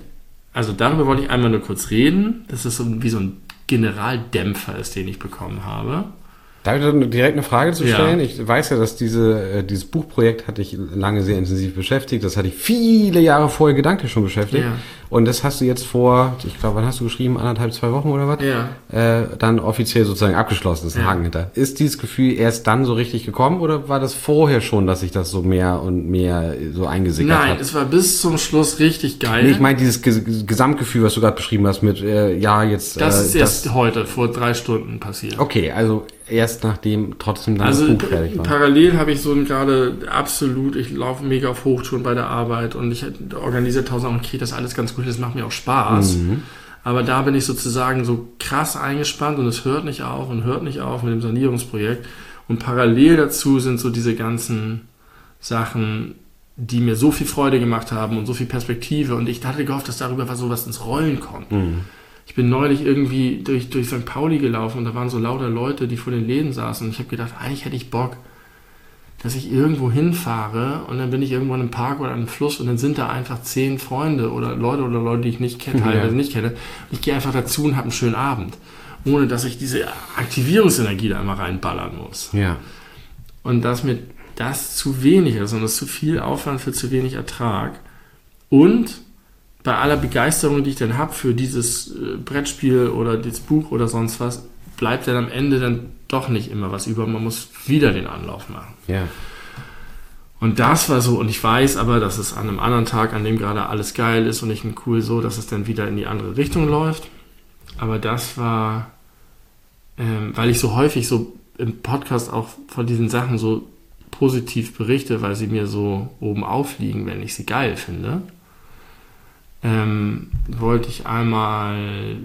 ich einmal nur kurz reden, dass es so wie so ein Generaldämpfer ist, den ich bekommen habe. Darf ich direkt eine Frage zu stellen? Ja. Ich weiß ja, dass dieses Buchprojekt hat dich lange sehr intensiv beschäftigt. Das hat dich viele Jahre vorher gedanklich schon beschäftigt. Ja. Und das hast du jetzt vor, ich glaube, wann hast du geschrieben? 1,5, 2 Wochen oder was? Ja. Dann offiziell sozusagen abgeschlossen, ist ein Haken hinter. Ist dieses Gefühl erst dann so richtig gekommen oder war das vorher schon, dass sich das so mehr und mehr so eingesickert hat? Nein, es war bis zum Schluss richtig geil. Nee, ich meine dieses Gesamtgefühl, was du gerade beschrieben hast mit, jetzt... Das ist erst heute, vor 3 Stunden passiert. Okay, also erst nachdem trotzdem dann Also das Buch fertig war. parallel habe ich so gerade absolut, ich laufe mega auf Hochtouren bei der Arbeit und ich organisiere 1000 und kriege das alles ganz gut, das macht mir auch Spaß. Aber da bin ich sozusagen so krass eingespannt und es hört nicht auf mit dem Sanierungsprojekt. Und parallel dazu sind so diese ganzen Sachen, die mir so viel Freude gemacht haben und so viel Perspektive. Und ich hatte gehofft, dass darüber sowas ins Rollen kommt. Ich bin neulich irgendwie durch St. Pauli gelaufen und da waren so lauter Leute, die vor den Läden saßen. Und ich habe gedacht, eigentlich hätte ich Bock, dass ich irgendwo hinfahre und dann bin ich irgendwo in einem Park oder einem Fluss und dann sind da einfach 10 Freunde oder Leute, die ich nicht kenne, teilweise nicht kenne. Und ich gehe einfach dazu und habe einen schönen Abend, ohne dass ich diese Aktivierungsenergie da immer reinballern muss. Ja. Und dass mir das zu wenig ist und das zu viel Aufwand für zu wenig Ertrag. Und bei aller Begeisterung, die ich dann habe für dieses Brettspiel oder das Buch oder sonst was, bleibt dann am Ende dann doch nicht immer was über. Man muss wieder den Anlauf machen. Ja. Und das war so, und ich weiß aber, dass es an einem anderen Tag, an dem gerade alles geil ist und ich bin cool so, dass es dann wieder in die andere Richtung läuft. Aber das war, weil ich so häufig so im Podcast auch von diesen Sachen so positiv berichte, weil sie mir so oben aufliegen, wenn ich sie geil finde, wollte ich einmal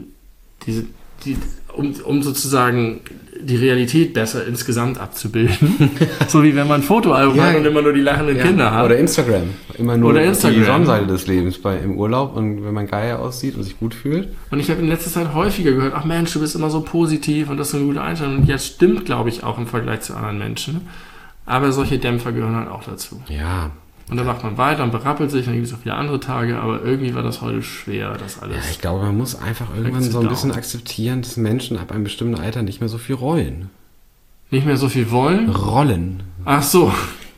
um sozusagen die Realität besser insgesamt abzubilden. So wie wenn man ein Fotoalbum hat und immer nur die lachenden Kinder hat. Oder Instagram. Immer nur Oder Instagram. Die Sonnenseite des Lebens im Urlaub und wenn man geil aussieht und sich gut fühlt. Und ich habe in letzter Zeit häufiger gehört, ach Mensch, du bist immer so positiv und das ist eine gute Einstellung. Und das stimmt, glaube ich, auch im Vergleich zu anderen Menschen. Aber solche Dämpfer gehören halt auch dazu. Ja. Und dann macht man weiter und berappelt sich, dann gibt es auch wieder andere Tage, aber irgendwie war das heute schwer, das alles. Ja, ich glaube, man muss einfach irgendwann so ein bisschen akzeptieren, dass Menschen ab einem bestimmten Alter nicht mehr so viel rollen. Nicht mehr so viel wollen? Rollen. Ach so.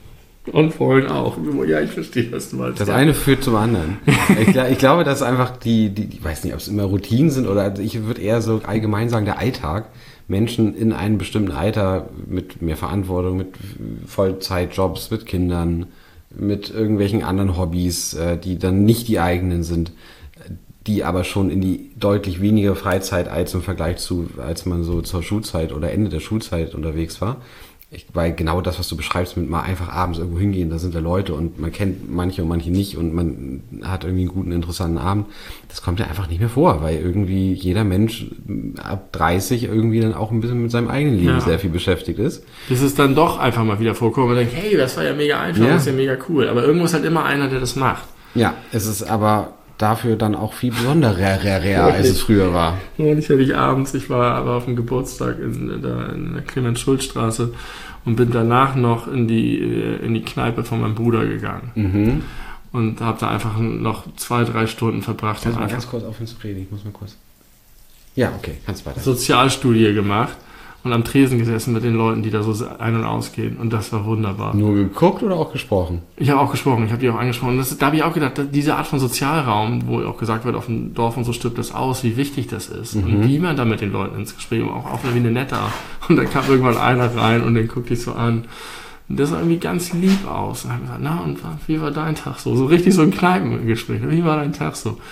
Und vorhin auch. Ja, ich verstehe, was du meinst. Das eine führt zum anderen. Ich glaube, dass einfach ich weiß nicht, ob es immer Routinen sind oder ich würde eher so allgemein sagen, der Alltag. Menschen in einem bestimmten Alter mit mehr Verantwortung, mit Vollzeitjobs, mit Kindern, mit irgendwelchen anderen Hobbys, die dann nicht die eigenen sind, die aber schon in die deutlich weniger Freizeit als im Vergleich zu, als man so zur Schulzeit oder Ende der Schulzeit unterwegs war. Weil genau das, was du beschreibst, mit mal einfach abends irgendwo hingehen, da sind da Leute und man kennt manche und manche nicht und man hat irgendwie einen guten, interessanten Abend. Das kommt ja einfach nicht mehr vor, weil irgendwie jeder Mensch ab 30 irgendwie dann auch ein bisschen mit seinem eigenen Leben sehr viel beschäftigt ist. Bis es dann doch einfach mal wieder vorkommt und man denkt, hey, das war ja mega einfach, das ist ja mega cool. Aber irgendwo ist halt immer einer, der das macht. Ja, es ist aber dafür dann auch viel besonderer, als es früher war. Neulich hatte ich abends, ich war aber auf dem Geburtstag in der Clemens-Schulz-Straße und bin danach noch in die Kneipe von meinem Bruder gegangen. Mhm. Und habe da einfach noch 2-3 Stunden verbracht. Kannst du mal ganz kurz aufhören zu reden? Ich muss mal kurz... Ja, okay, kannst weiter. Sozialstudie gemacht und am Tresen gesessen mit den Leuten, die da so ein- und ausgehen. Und das war wunderbar. Nur geguckt oder auch gesprochen? Ich habe auch gesprochen, ich habe die auch angesprochen. Da habe ich auch gedacht, diese Art von Sozialraum, wo auch gesagt wird, auf dem Dorf und so stirbt das aus, wie wichtig das ist. Und wie man da mit den Leuten ins Gespräch kommt, auch wie eine nette Art. Und dann kam irgendwann einer rein und den guckte ich so an. Und der sah irgendwie ganz lieb aus. Und habe gesagt, na und wie war dein Tag so? So richtig so ein Kneipengespräch. Wie war dein Tag so?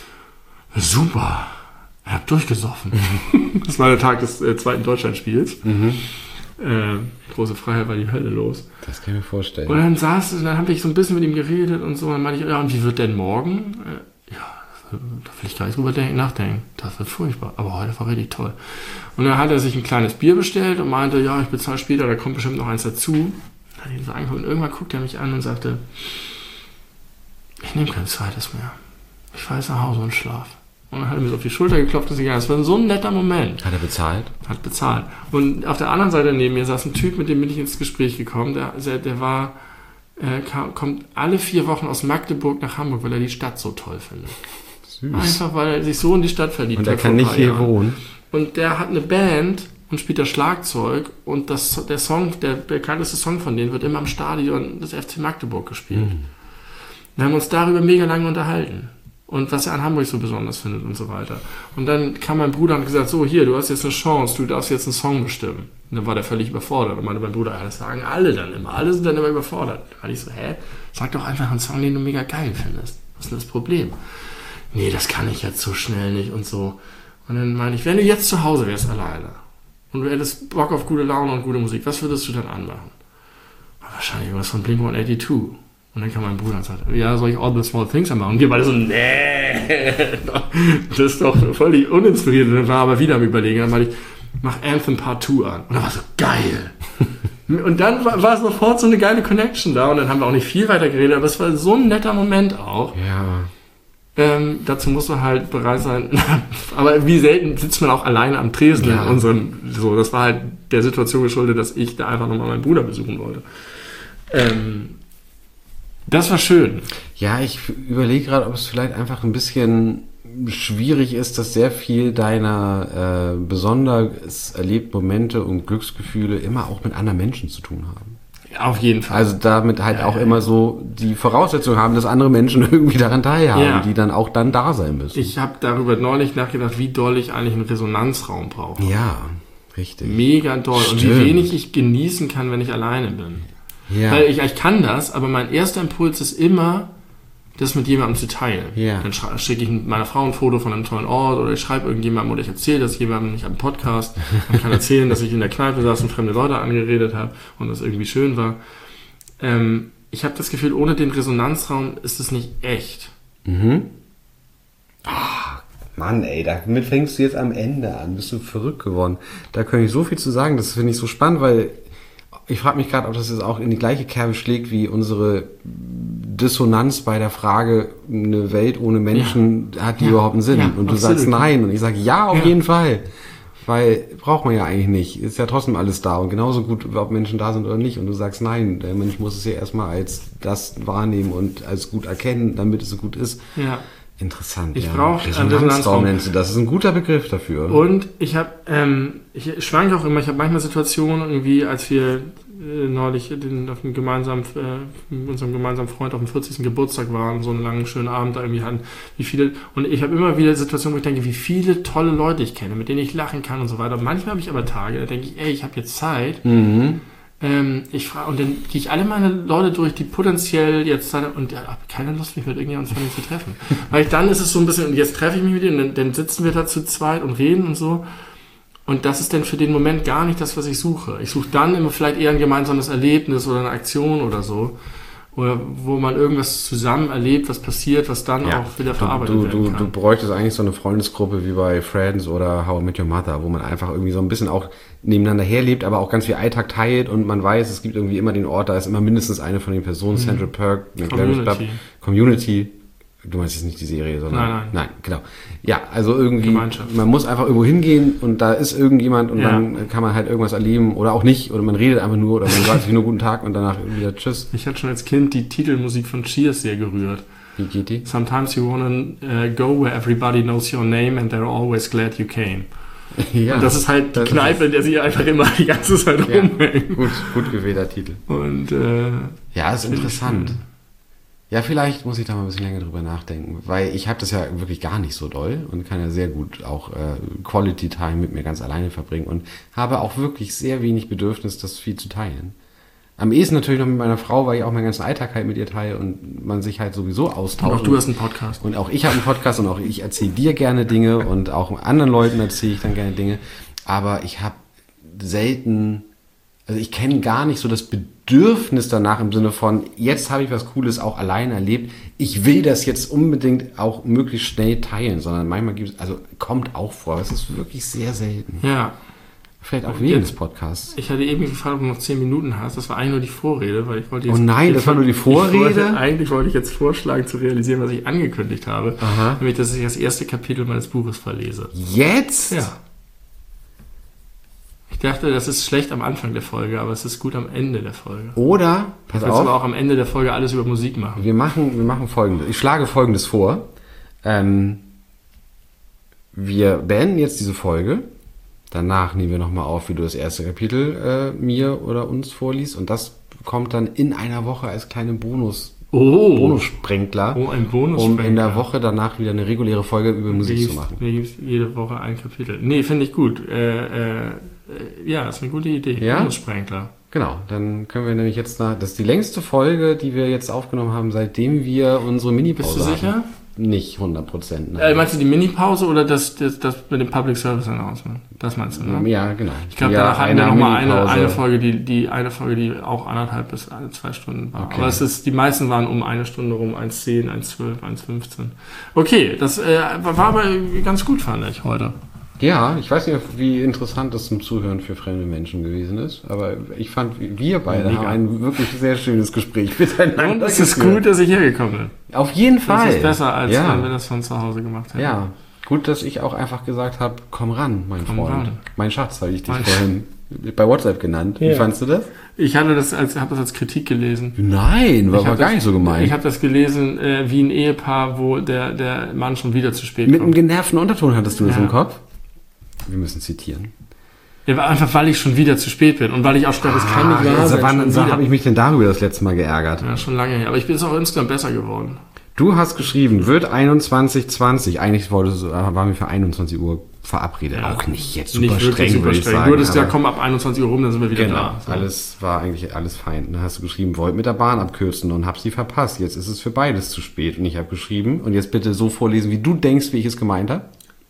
Super. Ich habe durchgesoffen. Das war der Tag des zweiten Deutschlandspiels. Große Freiheit war die Hölle los. Das kann ich mir vorstellen. Und dann habe ich so ein bisschen mit ihm geredet und so. Und dann meinte ich, ja, und wie wird denn morgen? Da will ich gar nicht drüber nachdenken. Das wird furchtbar. Aber heute war richtig toll. Und dann hat er sich ein kleines Bier bestellt und meinte, ja, ich bezahle später, da kommt bestimmt noch eins dazu. Dann hat ich ihn so angeguckt und irgendwann guckte er mich an und sagte, ich nehme kein zweites mehr. Ich fahre jetzt nach Hause und schlaf. Und dann hat er mir so auf die Schulter geklopft und gesagt, das war so ein netter Moment. Hat er bezahlt? Hat bezahlt. Und auf der anderen Seite neben mir saß ein Typ, mit dem bin ich ins Gespräch gekommen. Kommt alle 4 Wochen aus Magdeburg nach Hamburg, weil er die Stadt so toll findet. Süß. Einfach, weil er sich so in die Stadt verliebt hat. Und er kann nicht hier wohnen. Und der hat eine Band und spielt das Schlagzeug und der bekannteste Song von denen wird immer am Stadion des FC Magdeburg gespielt. Wir haben uns darüber mega lange unterhalten. Und was er an Hamburg so besonders findet und so weiter. Und dann kam mein Bruder und hat gesagt, so hier, du hast jetzt eine Chance, du darfst jetzt einen Song bestimmen. Und dann war der völlig überfordert. Und meinte mein Bruder, ja, das sagen alle dann immer. Alle sind dann immer überfordert. Da war ich so, sag doch einfach einen Song, den du mega geil findest. Was ist denn das Problem? Nee, das kann ich jetzt so schnell nicht und so. Und dann meinte ich, wenn du jetzt zu Hause wärst alleine und du hättest Bock auf gute Laune und gute Musik, was würdest du dann anmachen? Wahrscheinlich irgendwas von Blink-182. Und dann kam mein Bruder und sagte, ja, soll ich All the Small Things anmachen? Und wir beide so, nee, das ist doch völlig uninspiriert. Und dann war aber wieder am Überlegen. Dann meinte ich, mach Anthem Part 2 an. Und dann war so, geil. Und dann war sofort so eine geile Connection da. Und dann haben wir auch nicht viel weiter geredet, aber es war so ein netter Moment auch. Ja. Dazu musst du halt bereit sein. Aber wie selten sitzt man auch alleine am Tresen in unserem, so, das war halt der Situation geschuldet, dass ich da einfach nochmal meinen Bruder besuchen wollte. Das war schön. Ja, ich überlege gerade, ob es vielleicht einfach ein bisschen schwierig ist, dass sehr viel deiner besonders erlebten Momente und Glücksgefühle immer auch mit anderen Menschen zu tun haben. Ja, auf jeden Fall. Also damit halt auch immer so die Voraussetzung haben, dass andere Menschen irgendwie daran teilhaben, die dann auch dann da sein müssen. Ich habe darüber neulich nachgedacht, wie doll ich eigentlich einen Resonanzraum brauche. Ja, richtig. Mega doll. Stimmt. Und wie wenig ich genießen kann, wenn ich alleine bin. Ja. Weil ich kann das, aber mein erster Impuls ist immer, das mit jemandem zu teilen. Ja. Dann schicke ich meiner Frau ein Foto von einem tollen Ort oder ich schreibe irgendjemandem oder ich erzähle das jemandem, ich habe einen Podcast. Man kann erzählen, dass ich in der Kneipe saß und fremde Leute angeredet habe und das irgendwie schön war. Ich habe das Gefühl, ohne den Resonanzraum ist es nicht echt. Mann, ey, damit fängst du jetzt am Ende an. Bist du verrückt geworden. Da könnte ich so viel zu sagen. Das finde ich so spannend, weil ich frage mich gerade, ob das jetzt auch in die gleiche Kerbe schlägt wie unsere Dissonanz bei der Frage, eine Welt ohne Menschen, hat die überhaupt einen Sinn? Ja, und du sagst nein und ich sage ja, auf jeden Fall. Weil braucht man ja eigentlich nicht. Ist ja trotzdem alles da und genauso gut, ob Menschen da sind oder nicht. Und du sagst nein, der Mensch muss es ja erstmal als das wahrnehmen und als gut erkennen, damit es so gut ist. Ja. Interessant. Ich brauche einen Resonanzraum. Das ist ein guter Begriff dafür. Und ich habe, ich schwanke auch immer, ich habe manchmal Situationen irgendwie, als wir neulich auf unserem gemeinsamen Freund auf dem 40. Geburtstag waren, so einen langen, schönen Abend da irgendwie hatten, und ich habe immer wieder Situationen, wo ich denke, wie viele tolle Leute ich kenne, mit denen ich lachen kann und so weiter. Manchmal habe ich aber Tage, da denke ich, ich habe jetzt Zeit. Ich frage, und dann gehe ich alle meine Leute durch, die potenziell jetzt und habe keine Lust, mich mit irgendjemandem von denen zu treffen. Weil dann ist es so ein bisschen, und jetzt treffe ich mich mit denen, und dann sitzen wir da zu zweit und reden und so. Und das ist dann für den Moment gar nicht das, was ich suche. Ich suche dann immer vielleicht eher ein gemeinsames Erlebnis oder eine Aktion oder so. Oder wo man irgendwas zusammen erlebt, was passiert, was dann auch wieder verarbeitet werden kann. Du bräuchtest eigentlich so eine Freundesgruppe wie bei Friends oder How I Met Your Mother, wo man einfach irgendwie so ein bisschen auch nebeneinander herlebt, aber auch ganz viel Alltag teilt und man weiß, es gibt irgendwie immer den Ort, da ist immer mindestens eine von den Personen, Central Perk, Community. Du meinst jetzt nicht die Serie, sondern... Nein, genau. Ja, also irgendwie, man muss einfach irgendwo hingehen und da ist irgendjemand und dann kann man halt irgendwas erleben oder auch nicht oder man redet einfach nur oder man sagt sich nur guten Tag und danach wieder Tschüss. Ich hatte schon als Kind die Titelmusik von Cheers sehr gerührt. Wie geht die? Sometimes you wanna go where everybody knows your name and they're always glad you came. Ja, und das ist halt die Kneipe, in der sie einfach immer die ganze Zeit rumhängen. Gut gewählter Titel. Und ist interessant. Ja, vielleicht muss ich da mal ein bisschen länger drüber nachdenken, weil ich habe das ja wirklich gar nicht so doll und kann ja sehr gut auch Quality Time mit mir ganz alleine verbringen und habe auch wirklich sehr wenig Bedürfnis, das viel zu teilen. Am ehesten natürlich noch mit meiner Frau, weil ich auch meinen ganzen Alltag halt mit ihr teile und man sich halt sowieso austauscht. Und auch du hast einen Podcast. Und auch ich habe einen Podcast und auch ich erzähle dir gerne Dinge und auch anderen Leuten erzähle ich dann gerne Dinge. Aber ich habe selten... Also ich kenne gar nicht so das Bedürfnis danach im Sinne von, jetzt habe ich was Cooles auch alleine erlebt, ich will das jetzt unbedingt auch möglichst schnell teilen, sondern manchmal kommt auch vor, es ist wirklich sehr selten. Ja. Vielleicht auch wegen des Podcasts. Ich hatte eben gefragt, ob du noch 10 Minuten hast, das war eigentlich nur die Vorrede, weil ich wollte jetzt... Oh nein, das war nur die Vorrede? Eigentlich wollte ich jetzt vorschlagen, zu realisieren, was ich angekündigt habe, nämlich, dass ich das erste Kapitel meines Buches verlese. Jetzt? Ja. Ich dachte, das ist schlecht am Anfang der Folge, aber es ist gut am Ende der Folge. Oder, pass auf. Du kannst aber auch am Ende der Folge alles über Musik machen. Wir machen Folgendes. Ich schlage Folgendes vor. Wir beenden jetzt diese Folge. Danach nehmen wir nochmal auf, wie du das erste Kapitel mir oder uns vorliest. Und das kommt dann in einer Woche als kleine Bonussprenkler. Ein Bonussprenkler. Um in der Woche danach wieder eine reguläre Folge über Musik zu machen. Jede Woche ein Kapitel. Nee, finde ich gut. Ja, ist eine gute Idee. Ja? Bonussprenkler. Genau, dann können wir nämlich jetzt das ist die längste Folge, die wir jetzt aufgenommen haben, seitdem wir unsere Minipause Bist du sicher? Hatten. Nicht 100%. Meinst du die Minipause oder das mit dem Public Service Announcement? Das meinst du, ne? Ja, genau. Ich glaube, danach hatten wir nochmal eine Folge, die auch 1,5 bis 2 Stunden war. Okay. Aber die meisten waren um 1 Stunde rum, 1,10, 1,12, 1,15. Okay, das war aber ganz gut, fand ich heute. Ja, ich weiß nicht, wie interessant das zum Zuhören für fremde Menschen gewesen ist, aber ich fand, wir beide haben ein wirklich sehr schönes Gespräch miteinander. Und es ist gut, dass ich hergekommen bin. Auf jeden Fall. Das ist besser, als wenn wir das von zu Hause gemacht hätten. Ja, gut, dass ich auch einfach gesagt habe, komm ran, mein Freund. Ran. Mein Schatz, habe ich dich vorhin bei WhatsApp genannt. Ja. Wie fandst du das? Ich habe das als Kritik gelesen. Nein, war gar nicht so gemeint. Ich habe das gelesen wie ein Ehepaar, wo der Mann schon wieder zu spät kommt. Mit einem genervten Unterton hattest du das im Kopf? Wir müssen zitieren. Ja, einfach, weil ich schon wieder zu spät bin und weil ich auch glaube, es kann nicht wahr sein. Wann habe ich mich denn darüber das letzte Mal geärgert? Ja, schon lange her. Aber ich bin jetzt auch insgesamt besser geworden. Du hast geschrieben, wird 21:20. Eigentlich waren wir für 21 Uhr verabredet. Ja, auch nicht jetzt super streng, würde ich sagen. Du hattest ja, komm ab 21 Uhr rum, dann sind wir wieder da. So. Alles war eigentlich alles fein. Dann hast du geschrieben, wollt mit der Bahn abkürzen und hab sie verpasst. Jetzt ist es für beides zu spät. Und ich habe geschrieben, und jetzt bitte so vorlesen, wie du denkst, wie ich es gemeint habe.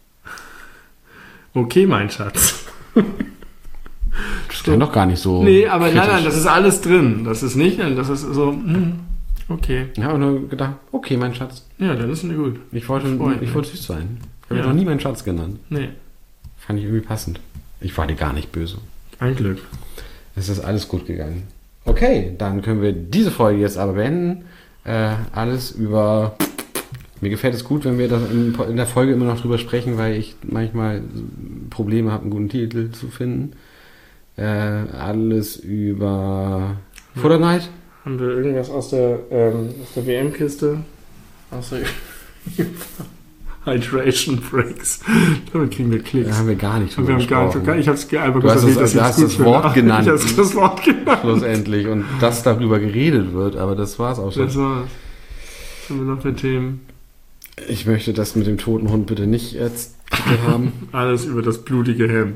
Okay, mein Schatz. Das kann doch gar nicht so. Nee, aber kritisch. Nein, das ist alles drin. Das ist nicht, das ist so, okay. Ich habe nur gedacht, okay, mein Schatz. Ja, dann ist mir gut. Ich wollte süß sein. Ich habe noch nie meinen Schatz genannt. Nee. Fand ich irgendwie passend. Ich war dir gar nicht böse. Ein Glück. Es ist alles gut gegangen. Okay, dann können wir diese Folge jetzt aber beenden. Alles über... Mir gefällt es gut, wenn wir das in der Folge immer noch drüber sprechen, weil ich manchmal Probleme habe, einen guten Titel zu finden. Alles über Futternight. Haben wir irgendwas aus der WM-Kiste? Hydration Breaks. Damit kriegen wir Klicks. Da haben wir gar nicht drüber gesprochen. Ich habe es einfach gesagt, du hast das Wort genannt. Ich habe das Wort genannt. Schlussendlich. Und dass darüber geredet wird, aber das war's auch schon. Das war's. Was haben wir noch für Themen? Ich möchte das mit dem toten Hund bitte nicht jetzt haben. Alles über das blutige Hemd.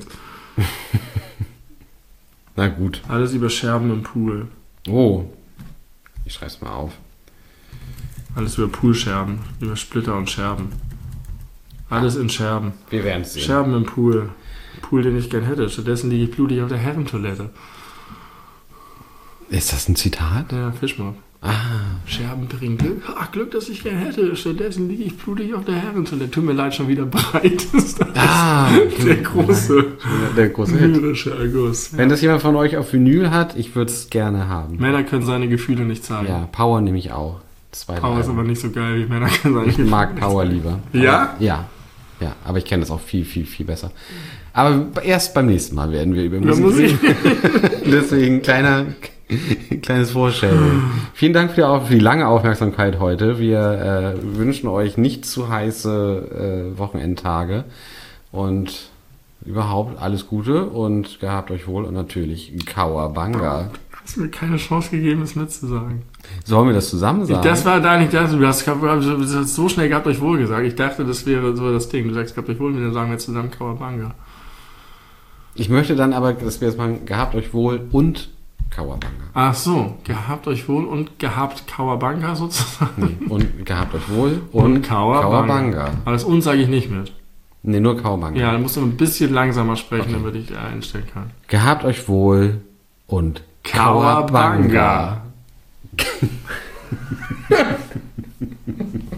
Na gut. Alles über Scherben im Pool. Oh. Ich schreib's mal auf. Alles über Poolscherben. Über Splitter und Scherben. Alles in Scherben. Wir werden's sehen. Scherben im Pool. Pool, den ich gern hätte. Stattdessen liege ich blutig auf der Herrentoilette. Ist das ein Zitat? Ja, Fischmob. Ah. Scherben bringen Glück. Ach, Glück, das ich gern hätte. Stattdessen liege ich blutig auf der Herrentoilette. Tut mir leid, schon wieder breit. Der große lyrische Erguss. Wenn das jemand von euch auf Vinyl hat, ich würde es gerne haben. Männer können seine Gefühle nicht zeigen. Ja, Power nehme ich auch. Power ist aber nicht so geil wie Männer können seine Gefühle. Ich mag Power lieber. Ja? Ja. Ja, aber ich kenne das auch viel, viel, viel besser. Aber erst beim nächsten Mal werden wir über Musik reden. Deswegen kleines Vorstellen. Vielen Dank für die lange Aufmerksamkeit heute. Wir wünschen euch nicht zu heiße Wochenendtage und überhaupt alles Gute und gehabt euch wohl und natürlich Kawabanga. Du hast mir keine Chance gegeben, es mitzusagen. Sollen wir das zusammen sagen? Das war da nicht das. Du hast so schnell gehabt euch wohl gesagt. Ich dachte, das wäre so das Ding. Du sagst gehabt euch wohl, dann sagen wir zusammen Kawabanga. Ich möchte dann aber, dass wir jetzt mal gehabt euch wohl und Kawabanga. Ach so, gehabt euch wohl und gehabt Kawabanga sozusagen. Nee, und gehabt euch wohl und Kawabanga. Aber das und sage ich nicht mit. Nee, nur Kawabanga. Ja, dann musst du ein bisschen langsamer sprechen, damit ich einstellen kann. Gehabt euch wohl und Kawabanga.